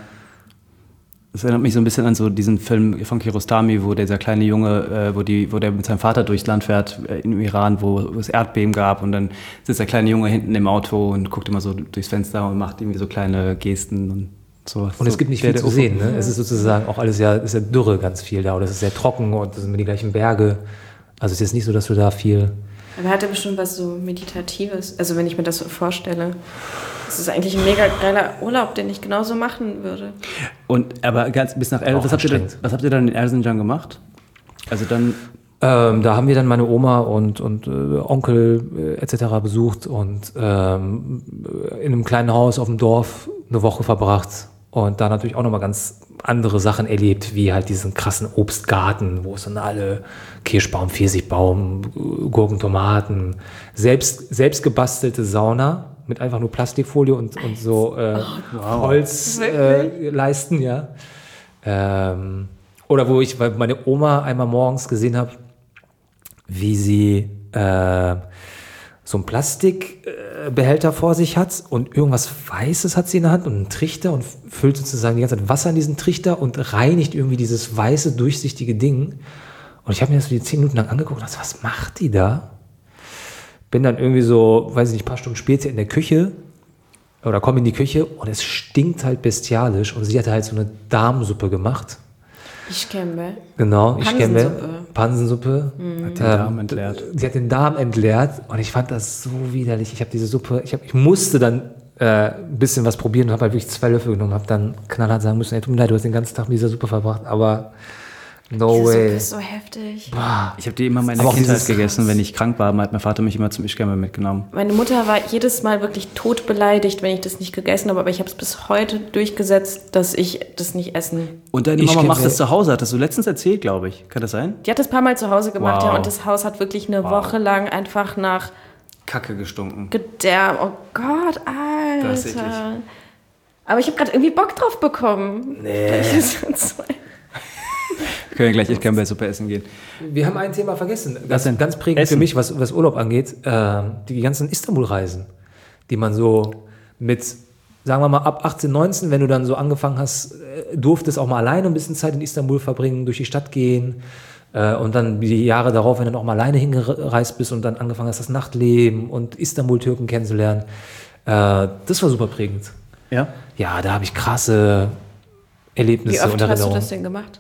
Speaker 3: Das erinnert mich so ein bisschen an so diesen Film von Kiarostami, wo dieser kleine Junge, äh, wo, die, wo der mit seinem Vater durchs Land fährt, äh, im Iran, wo es Erdbeben gab und dann sitzt der kleine Junge hinten im Auto und guckt immer so durchs Fenster und macht irgendwie so kleine Gesten und sowas.
Speaker 2: Und es
Speaker 3: so,
Speaker 2: gibt nicht
Speaker 3: der-
Speaker 2: viel
Speaker 3: der
Speaker 2: zu
Speaker 3: Ufo.
Speaker 2: sehen, ne? Es ist sozusagen auch alles ja, ist ja Dürre ganz viel da oder es ist sehr trocken und es sind immer die gleichen Berge. Also es ist jetzt nicht so, dass du da viel...
Speaker 1: Aber hat er bestimmt was so Meditatives, also wenn ich mir das so vorstelle. Das ist eigentlich ein mega geiler Urlaub, den ich genauso machen würde.
Speaker 3: Und aber ganz bis nach El,
Speaker 2: Auch
Speaker 3: was habt, ihr dann,
Speaker 2: anstrengend.
Speaker 3: was habt ihr dann in Erzincan gemacht? Also dann,
Speaker 2: Ähm, da haben wir dann meine Oma und, und äh, Onkel äh, et cetera besucht und ähm, in einem kleinen Haus auf dem Dorf eine Woche verbracht und da natürlich auch nochmal ganz andere Sachen erlebt, wie halt diesen krassen Obstgarten, wo es dann alle Kirschbaum, Pfirsichbaum, Gurken, Tomaten, selbst, selbst gebastelte Sauna mit einfach nur Plastikfolie und, und so äh, Holzleisten, äh, Leisten, ja. Ähm, oder wo ich weil meine Oma einmal morgens gesehen habe, wie sie äh, so einen Plastikbehälter vor sich hat und irgendwas Weißes hat sie in der Hand und einen Trichter und füllt sozusagen die ganze Zeit Wasser in diesen Trichter und reinigt irgendwie dieses weiße, durchsichtige Ding. Und ich habe mir das so die zehn Minuten lang angeguckt und dachte, was macht die da? Bin dann irgendwie so, weiß ich nicht, ein paar Stunden später in der Küche oder komme in die Küche und es stinkt halt bestialisch und sie hatte halt so eine Darmsuppe gemacht.
Speaker 1: Ich kenne.
Speaker 2: Genau, ich kenne
Speaker 1: Pansensuppe.
Speaker 2: Pansensuppe.
Speaker 3: hat den Darm entleert.
Speaker 2: Sie hat den Darm entleert und ich fand das so widerlich. Ich habe diese Suppe, ich, hab, ich musste dann äh, ein bisschen was probieren und habe halt wirklich zwei Löffel genommen, habe dann knallhart sagen müssen, ey, tut mir leid, du hast den ganzen Tag mit dieser Suppe verbracht, aber no
Speaker 1: Diese Suppe
Speaker 2: way.
Speaker 1: ist so heftig.
Speaker 3: ich habe die immer in meiner
Speaker 2: Aber auch
Speaker 3: Kindheit
Speaker 2: dieses-
Speaker 3: gegessen, wenn ich krank war, hat mein Vater mich immer zum Ischgame mitgenommen.
Speaker 1: Meine Mutter war jedes Mal wirklich tot beleidigt, wenn ich das nicht gegessen habe, aber ich habe es bis heute durchgesetzt, dass ich das nicht essen.
Speaker 3: Und deine
Speaker 2: Ich
Speaker 3: Mama
Speaker 2: kenn-
Speaker 3: macht das zu Hause, hat das du letztens erzählt, glaube ich. Kann das sein?
Speaker 1: Die hat das ein paar Mal zu Hause gemacht,
Speaker 3: Wow.
Speaker 1: ja, und das Haus hat wirklich eine Woche lang einfach nach
Speaker 3: Kacke gestunken.
Speaker 1: Gedärm. Oh Gott, Alter.
Speaker 3: Das ist eklig.
Speaker 1: Aber ich habe gerade irgendwie Bock drauf bekommen. Nee.
Speaker 3: Wir können ja gleich Ischgame-Suppe essen gehen.
Speaker 2: Wir haben ein Thema vergessen,
Speaker 3: Was
Speaker 2: ganz,
Speaker 3: denn?
Speaker 2: ganz prägend
Speaker 3: Essen.
Speaker 2: für mich, was, was Urlaub angeht, äh, die ganzen Istanbul-Reisen, die man so mit, sagen wir mal, ab achtzehn, neunzehn, wenn du dann so angefangen hast, äh, durftest auch mal alleine ein bisschen Zeit in Istanbul verbringen, durch die Stadt gehen äh, und dann die Jahre darauf, wenn du noch mal alleine hingereist bist und dann angefangen hast, das Nachtleben und Istanbul-Türken kennenzulernen, äh, das war super prägend.
Speaker 3: Ja?
Speaker 2: Ja, da habe ich krasse Erlebnisse
Speaker 1: Wie oft
Speaker 2: und
Speaker 1: hast du
Speaker 2: Erinnerungen.
Speaker 1: das denn gemacht?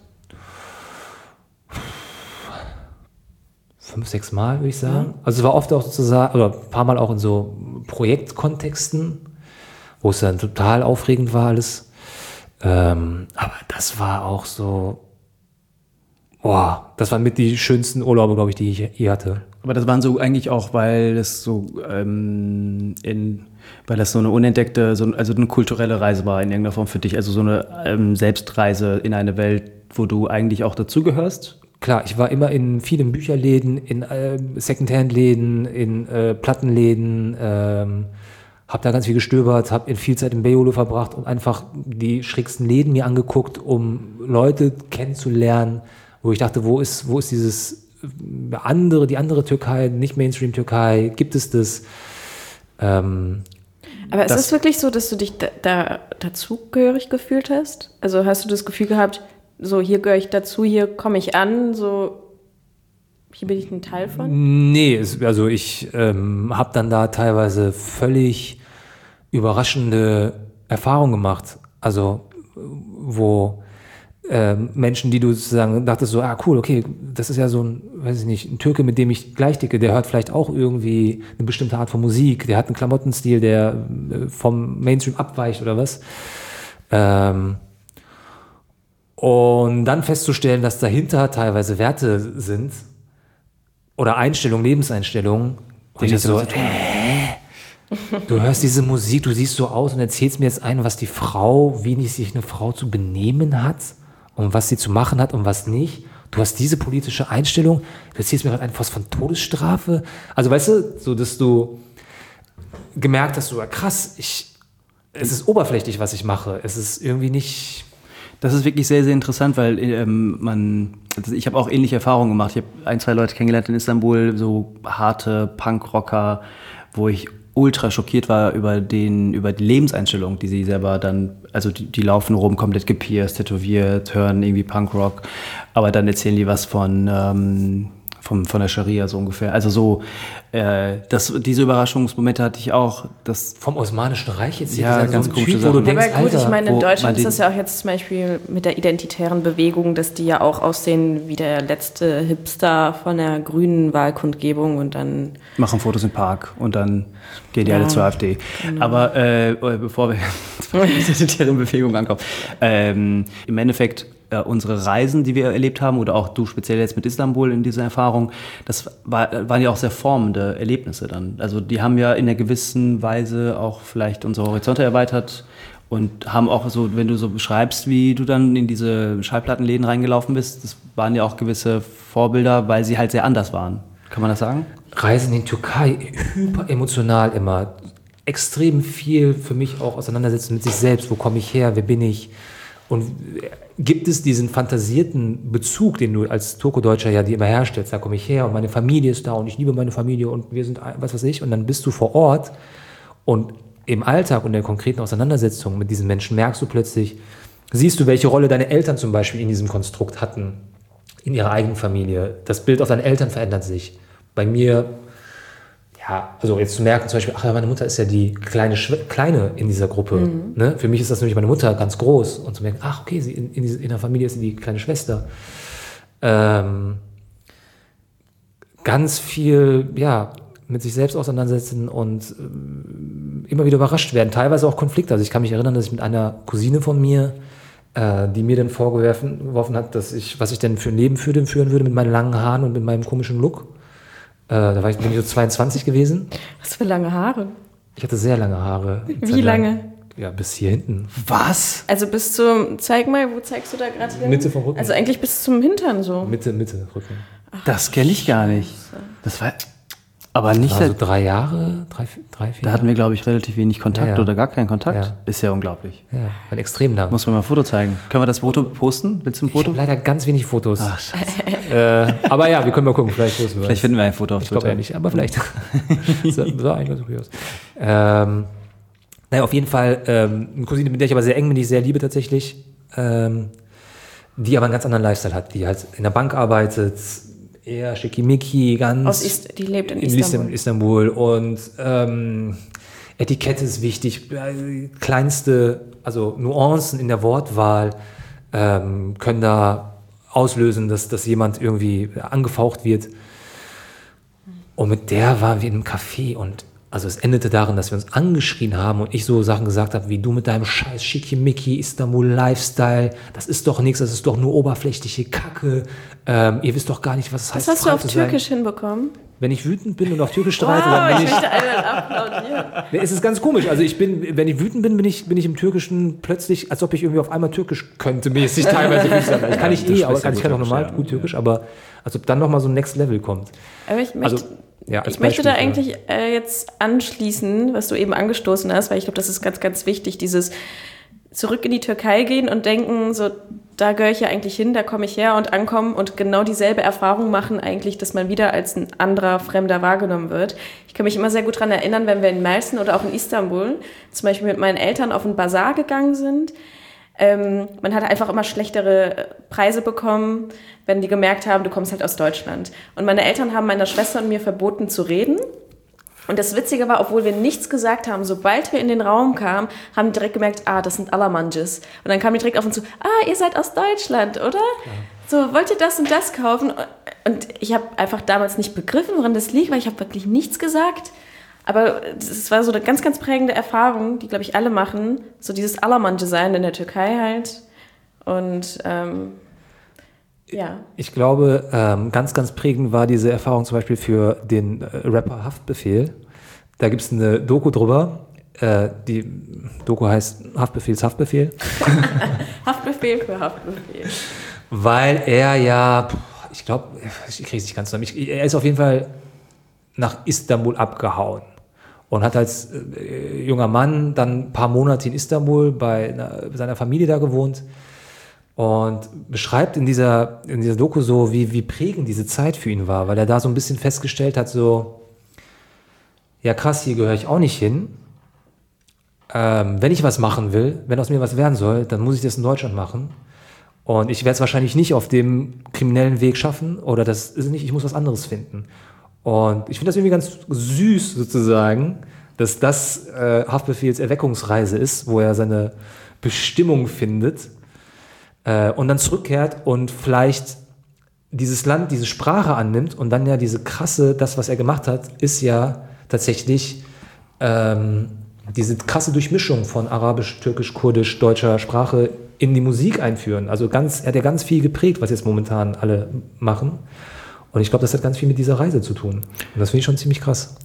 Speaker 2: Fünf, sechs Mal, würde ich sagen. Also es war oft auch sozusagen, oder ein paar Mal auch in so Projektkontexten, wo es dann total aufregend war alles. Ähm, aber das war auch so, boah, das waren mit die schönsten Urlaube, glaube ich, die ich je hatte.
Speaker 3: Aber das waren so eigentlich auch, weil das so ähm, in, weil das so eine unentdeckte, so, also eine kulturelle Reise war in irgendeiner Form für dich, also so eine ähm, Selbstreise in eine Welt, wo du eigentlich auch dazugehörst.
Speaker 2: Klar, ich war immer in vielen Bücherläden, in äh, Secondhand-Läden, in äh, Plattenläden, ähm, habe da ganz viel gestöbert, habe in viel Zeit in Beyoğlu verbracht und einfach die schrägsten Läden mir angeguckt, um Leute kennenzulernen, wo ich dachte, wo ist, wo ist dieses andere, die andere Türkei, nicht Mainstream-Türkei, gibt es das? Ähm,
Speaker 1: Aber
Speaker 2: Das-
Speaker 1: ist es wirklich so, dass du dich da, da dazugehörig gefühlt hast? Also hast du das Gefühl gehabt, so hier gehöre ich dazu, hier komme ich an, so hier bin ich ein Teil von?
Speaker 2: Nee, es, also ich ähm, habe dann da teilweise völlig überraschende Erfahrungen gemacht. Also wo ähm, Menschen, die du sozusagen dachtest so, ah cool, okay, das ist ja so ein, weiß ich nicht, ein Türke, mit dem ich gleich ticke, der hört vielleicht auch irgendwie eine bestimmte Art von Musik, der hat einen Klamottenstil, der äh, vom Mainstream abweicht oder was. Ähm, und dann festzustellen, dass dahinter teilweise Werte sind, oder Einstellungen, Lebenseinstellungen, wo ich
Speaker 3: nichts
Speaker 2: so,
Speaker 3: damit zu tun
Speaker 2: äh, du hörst diese Musik, du siehst so aus und erzählst mir jetzt ein, was die Frau, wie nicht sich eine Frau zu benehmen hat und was sie zu machen hat und was nicht. Du hast diese politische Einstellung, du erzählst mir gerade etwas von Todesstrafe. Also weißt du, so dass du gemerkt hast, so ja, krass, ich, es ist oberflächlich, was ich mache. Es ist irgendwie nicht...
Speaker 3: Das ist wirklich sehr, sehr interessant, weil ähm, man, also ich habe auch ähnliche Erfahrungen gemacht. Ich habe ein, zwei Leute kennengelernt in Istanbul, so harte Punkrocker, wo ich ultra schockiert war über den, über die Lebenseinstellung, die sie selber dann, also die, die laufen rum, komplett gepierst, tätowiert, hören irgendwie Punkrock, aber dann erzählen die was von, ähm, vom, von der Scharia so ungefähr. Also so, äh, das, diese Überraschungsmomente hatte ich auch. Das
Speaker 2: vom Osmanischen Reich jetzt hier,
Speaker 3: ja,
Speaker 2: dieser
Speaker 3: ganz
Speaker 2: so
Speaker 3: komische
Speaker 2: Typ, wo du
Speaker 3: Sachen.
Speaker 2: denkst,
Speaker 1: Aber gut,
Speaker 2: Alter,
Speaker 1: ich meine, in
Speaker 3: wo
Speaker 1: Deutschland
Speaker 3: man
Speaker 1: ist
Speaker 3: den-
Speaker 1: das ja auch jetzt zum Beispiel mit der identitären Bewegung, dass die ja auch aussehen wie der letzte Hipster von der grünen Wahlkundgebung und dann...
Speaker 3: machen Fotos im Park und dann gehen die
Speaker 1: Ja,
Speaker 3: alle zur AfD.
Speaker 1: genau.
Speaker 3: Aber äh, bevor wir zur identitären Bewegung ankommen, ähm, im Endeffekt äh, unsere Reisen, die wir erlebt haben, oder auch du speziell jetzt mit Istanbul in dieser Erfahrung, das war, waren ja auch sehr formende Erlebnisse dann. Also die haben ja in einer gewissen Weise auch vielleicht unsere Horizonte erweitert und haben auch so, wenn du so beschreibst, wie du dann in diese Schallplattenläden reingelaufen bist, das waren ja auch gewisse Vorbilder, weil sie halt sehr anders waren. Kann man das sagen?
Speaker 2: Reisen in die Türkei, hyper emotional immer. Extrem viel für mich auch auseinandersetzen mit sich selbst. Wo komme ich her? Wer bin ich? Und gibt es diesen fantasierten Bezug, den du als Turko-Deutscher ja dir immer herstellst? Da komme ich her und meine Familie ist da und ich liebe meine Familie und wir sind, ein- was weiß ich. Und dann bist du vor Ort und im Alltag und der konkreten Auseinandersetzung mit diesen Menschen merkst du plötzlich, siehst du, welche Rolle deine Eltern zum Beispiel in diesem Konstrukt hatten, in ihrer eigenen Familie. Das Bild auf deinen Eltern verändert sich. Bei mir, ja, also jetzt zu merken zum Beispiel, ach ja, meine Mutter ist ja die kleine, Schwe- kleine in dieser Gruppe.
Speaker 1: Mhm.
Speaker 2: Ne? Für mich ist das nämlich meine Mutter ganz groß. Und zu merken, ach okay, sie in, in, diese- in der Familie ist sie die kleine Schwester. Ähm, ganz viel, ja, mit sich selbst auseinandersetzen und ähm, immer wieder überrascht werden. Teilweise auch Konflikte. Also ich kann mich erinnern, dass ich mit einer Cousine von mir, äh, die mir dann vorgeworfen geworfen hat, dass ich, was ich denn für ein Leben führen, führen würde mit meinen langen Haaren und mit meinem komischen Look. Äh, da war ich, bin ich so zweiundzwanzig gewesen.
Speaker 1: Was für lange Haare.
Speaker 2: Ich hatte sehr lange Haare.
Speaker 1: Wie lange?
Speaker 2: Ja, bis hier hinten.
Speaker 3: Was?
Speaker 1: Also bis zum, zeig mal, wo zeigst du da gerade hin?
Speaker 2: Mitte vom Rücken.
Speaker 1: Also eigentlich bis zum Hintern so.
Speaker 2: Mitte, Mitte Rücken.
Speaker 3: Das kenne ich gar nicht. Das war aber nicht
Speaker 2: War so
Speaker 3: seit,
Speaker 2: drei Jahre, drei, vier- drei vier
Speaker 3: da hatten wir, glaube ich, relativ wenig Kontakt
Speaker 2: Ja, ja.
Speaker 3: oder gar keinen Kontakt.
Speaker 2: Ja.
Speaker 3: Ist ja unglaublich.
Speaker 2: Ja, ein extrem lang.
Speaker 3: Muss man mal ein Foto zeigen. Können wir das Foto posten? Willst du ein
Speaker 2: Ich
Speaker 3: Foto?
Speaker 2: habe leider ganz wenig Fotos.
Speaker 3: Ach, scheiße.
Speaker 2: Äh, aber ja, wir können mal gucken. Vielleicht posten wir
Speaker 3: Vielleicht
Speaker 2: was.
Speaker 3: finden wir ein Foto auf
Speaker 2: Ich glaube
Speaker 3: Twitter.
Speaker 2: ja nicht, aber vielleicht. das sah sah eigentlich ganz okay aus. Ähm, naja, auf jeden Fall ähm, eine Cousine, mit der ich aber sehr eng bin, die ich sehr liebe tatsächlich, ähm, die aber einen ganz anderen Lifestyle hat, die halt in der Bank arbeitet, eher schickimicki, ganz...
Speaker 1: Aus Ist, die lebt in
Speaker 2: in
Speaker 1: Istanbul.
Speaker 2: Istanbul. Und ähm, Etikette ist wichtig, äh, kleinste, also Nuancen in der Wortwahl ähm, können da auslösen, dass, dass jemand irgendwie angefaucht wird. Und mit der waren wir in einem Café und also es endete darin, dass wir uns angeschrien haben und ich so Sachen gesagt habe, wie du mit deinem scheiß Schickimicki, Istanbul Lifestyle, das ist doch nichts, das ist doch nur oberflächliche Kacke, ähm, ihr wisst doch gar nicht, was es
Speaker 1: Das
Speaker 2: heißt,
Speaker 1: hast du
Speaker 2: frei
Speaker 1: auf
Speaker 2: zu sein.
Speaker 1: Türkisch hinbekommen?
Speaker 2: Wenn ich wütend bin und auf Türkisch streite,
Speaker 1: Wow,
Speaker 2: dann bin
Speaker 1: ich
Speaker 2: ich...
Speaker 1: möchte einmal applaudieren.
Speaker 2: Nee, es ist ganz komisch. Also ich bin, wenn ich wütend bin, bin ich, bin ich im Türkischen plötzlich, als ob ich irgendwie auf einmal Türkisch könnte, mäßig teilweise. Ich kann nicht
Speaker 3: du
Speaker 2: eh, aber
Speaker 3: sprichst ja
Speaker 2: kann, ich kann auch
Speaker 3: gut
Speaker 2: normal
Speaker 3: Türkisch,
Speaker 2: gut Türkisch, aber als ob dann nochmal so ein Next Level kommt.
Speaker 1: Aber ich möchte,
Speaker 2: Also, ja, als
Speaker 1: ich möchte da
Speaker 2: Beispiel für-
Speaker 1: eigentlich äh, jetzt anschließen, was du eben angestoßen hast, weil ich glaube, das ist ganz, ganz wichtig, dieses zurück in die Türkei gehen und denken, so, da gehöre ich ja eigentlich hin, da komme ich her und ankommen und genau dieselbe Erfahrung machen eigentlich, dass man wieder als ein anderer Fremder wahrgenommen wird. Ich kann mich immer sehr gut daran erinnern, wenn wir in Mersin oder auch in Istanbul zum Beispiel mit meinen Eltern auf einen Bazar gegangen sind. Ähm, man hat einfach immer schlechtere Preise bekommen, wenn die gemerkt haben, du kommst halt aus Deutschland. Und meine Eltern haben meiner Schwester und mir verboten zu reden. Und das Witzige war, obwohl wir nichts gesagt haben, sobald wir in den Raum kamen, haben die direkt gemerkt, ah, das sind Alamanges. Und dann kamen die direkt auf uns zu, ah, ihr seid aus Deutschland, oder? Ja. So, wollt ihr das und das kaufen? Und ich habe einfach damals nicht begriffen, woran das liegt, weil ich habe wirklich nichts gesagt. Aber es war so eine ganz, ganz prägende Erfahrung, die, glaube ich, alle machen. So dieses Alamange sein in der Türkei halt. Und ähm, ja.
Speaker 2: Ich glaube, ähm, ganz, ganz prägend war diese Erfahrung zum Beispiel für den äh, Rapper Haftbefehl. Da gibt es eine Doku drüber. Äh, die Doku heißt Haftbefehls Haftbefehl.
Speaker 1: Haftbefehl für Haftbefehl.
Speaker 2: Weil er ja, ich glaube, ich kriege es nicht ganz zusammen. Ich, er ist auf jeden Fall nach Istanbul abgehauen und hat als äh, junger Mann dann ein paar Monate in Istanbul bei einer, seiner Familie da gewohnt und beschreibt in dieser, in dieser Doku so, wie, wie prägend diese Zeit für ihn war, weil er da so ein bisschen festgestellt hat, so, ja krass, hier gehöre ich auch nicht hin. Ähm, wenn ich was machen will, wenn aus mir was werden soll, dann muss ich das in Deutschland machen. Und ich werde es wahrscheinlich nicht auf dem kriminellen Weg schaffen oder das ist nicht, ich muss was anderes finden. Und ich finde das irgendwie ganz süß sozusagen, dass das äh, Haftbefehls Erweckungsreise ist, wo er seine Bestimmung findet äh, und dann zurückkehrt und vielleicht dieses Land, diese Sprache annimmt und dann ja diese krasse, das, was er gemacht hat, ist ja tatsächlich ähm, diese krasse Durchmischung von Arabisch, Türkisch, Kurdisch, deutscher Sprache in die Musik einführen. Also ganz, er hat ja ganz viel geprägt, was jetzt momentan alle machen. Und ich glaube, das hat ganz viel mit dieser Reise zu tun. Und das finde ich schon ziemlich krass.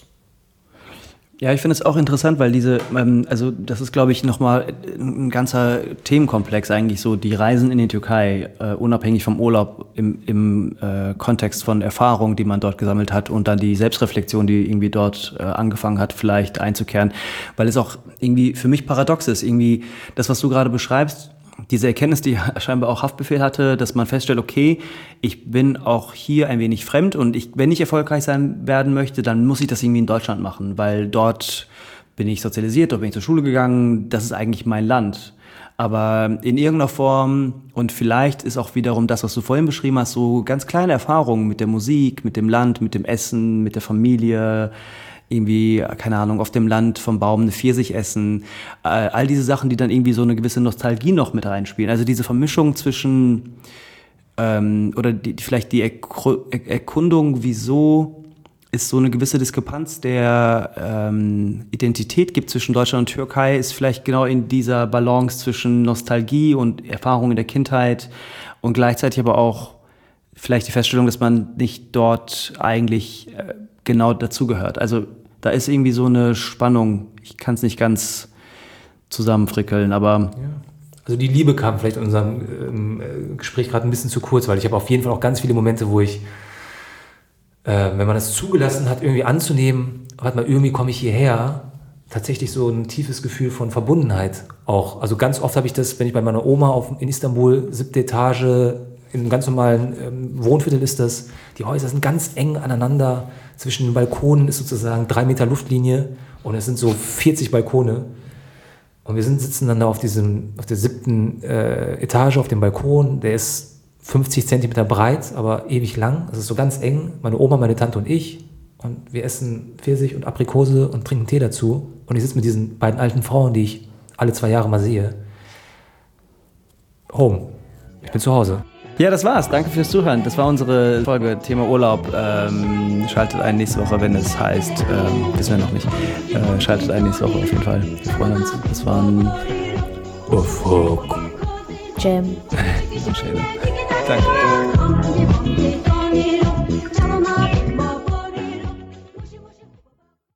Speaker 3: Ja, ich finde es auch interessant, weil diese, ähm, also das ist, glaube ich, nochmal ein ganzer Themenkomplex eigentlich so, die Reisen in die Türkei, äh, unabhängig vom Urlaub im, im äh, Kontext von Erfahrungen, die man dort gesammelt hat und dann die Selbstreflexion, die irgendwie dort äh, angefangen hat, vielleicht einzukehren, weil es auch irgendwie für mich paradox ist, irgendwie das, was du gerade beschreibst, diese Erkenntnis, die scheinbar auch Haftbefehl hatte, dass man feststellt, okay, ich bin auch hier ein wenig fremd und ich, wenn ich erfolgreich sein werden möchte, dann muss ich das irgendwie in Deutschland machen, weil dort bin ich sozialisiert, dort bin ich zur Schule gegangen, das ist eigentlich mein Land. Aber in irgendeiner Form und vielleicht ist auch wiederum das, was du vorhin beschrieben hast, so ganz kleine Erfahrungen mit der Musik, mit dem Land, mit dem Essen, mit der Familie, irgendwie, keine Ahnung, auf dem Land vom Baum eine Pfirsich essen, äh, all diese Sachen, die dann irgendwie so eine gewisse Nostalgie noch mit reinspielen. Also diese Vermischung zwischen, ähm, oder die, vielleicht die Erkru- Erkundung, wieso es so eine gewisse Diskrepanz der ähm, Identität gibt zwischen Deutschland und Türkei, ist vielleicht genau in dieser Balance zwischen Nostalgie und Erfahrung in der Kindheit und gleichzeitig aber auch vielleicht die Feststellung, dass man nicht dort eigentlich äh, genau dazugehört. Also da ist irgendwie so eine Spannung. Ich kann es nicht ganz zusammenfrickeln, aber...
Speaker 2: Ja. Also die Liebe kam vielleicht in unserem ähm, Gespräch gerade ein bisschen zu kurz, weil ich habe auf jeden Fall auch ganz viele Momente, wo ich, äh, wenn man das zugelassen hat, irgendwie anzunehmen, warte mal, irgendwie komme ich hierher, tatsächlich so ein tiefes Gefühl von Verbundenheit auch. Also ganz oft habe ich das, wenn ich bei meiner Oma auf, in Istanbul, siebte Etage, in einem ganz normalen ähm, Wohnviertel ist das, die Häuser sind ganz eng aneinander, zwischen den Balkonen ist sozusagen drei Meter Luftlinie und es sind so vierzig Balkone. Und wir sind, sitzen dann da auf, diesem, auf der siebten äh, Etage auf dem Balkon, der ist fünfzig Zentimeter breit, aber ewig lang. Das ist so ganz eng. Meine Oma, meine Tante und ich. Und wir essen Pfirsich und Aprikose und trinken Tee dazu. Und ich sitze mit diesen beiden alten Frauen, die ich alle zwei Jahre mal sehe. Home. Ich bin zu Hause.
Speaker 3: Ja, das war's. Danke fürs Zuhören. Das war unsere Folge Thema Urlaub. Ähm, schaltet ein nächste Woche, wenn es heißt, ähm, wissen wir noch nicht. Äh, schaltet ein nächste Woche auf jeden Fall. Wir freuen uns. Das war ein
Speaker 2: Oh fuck.
Speaker 1: Jam.
Speaker 3: Danke.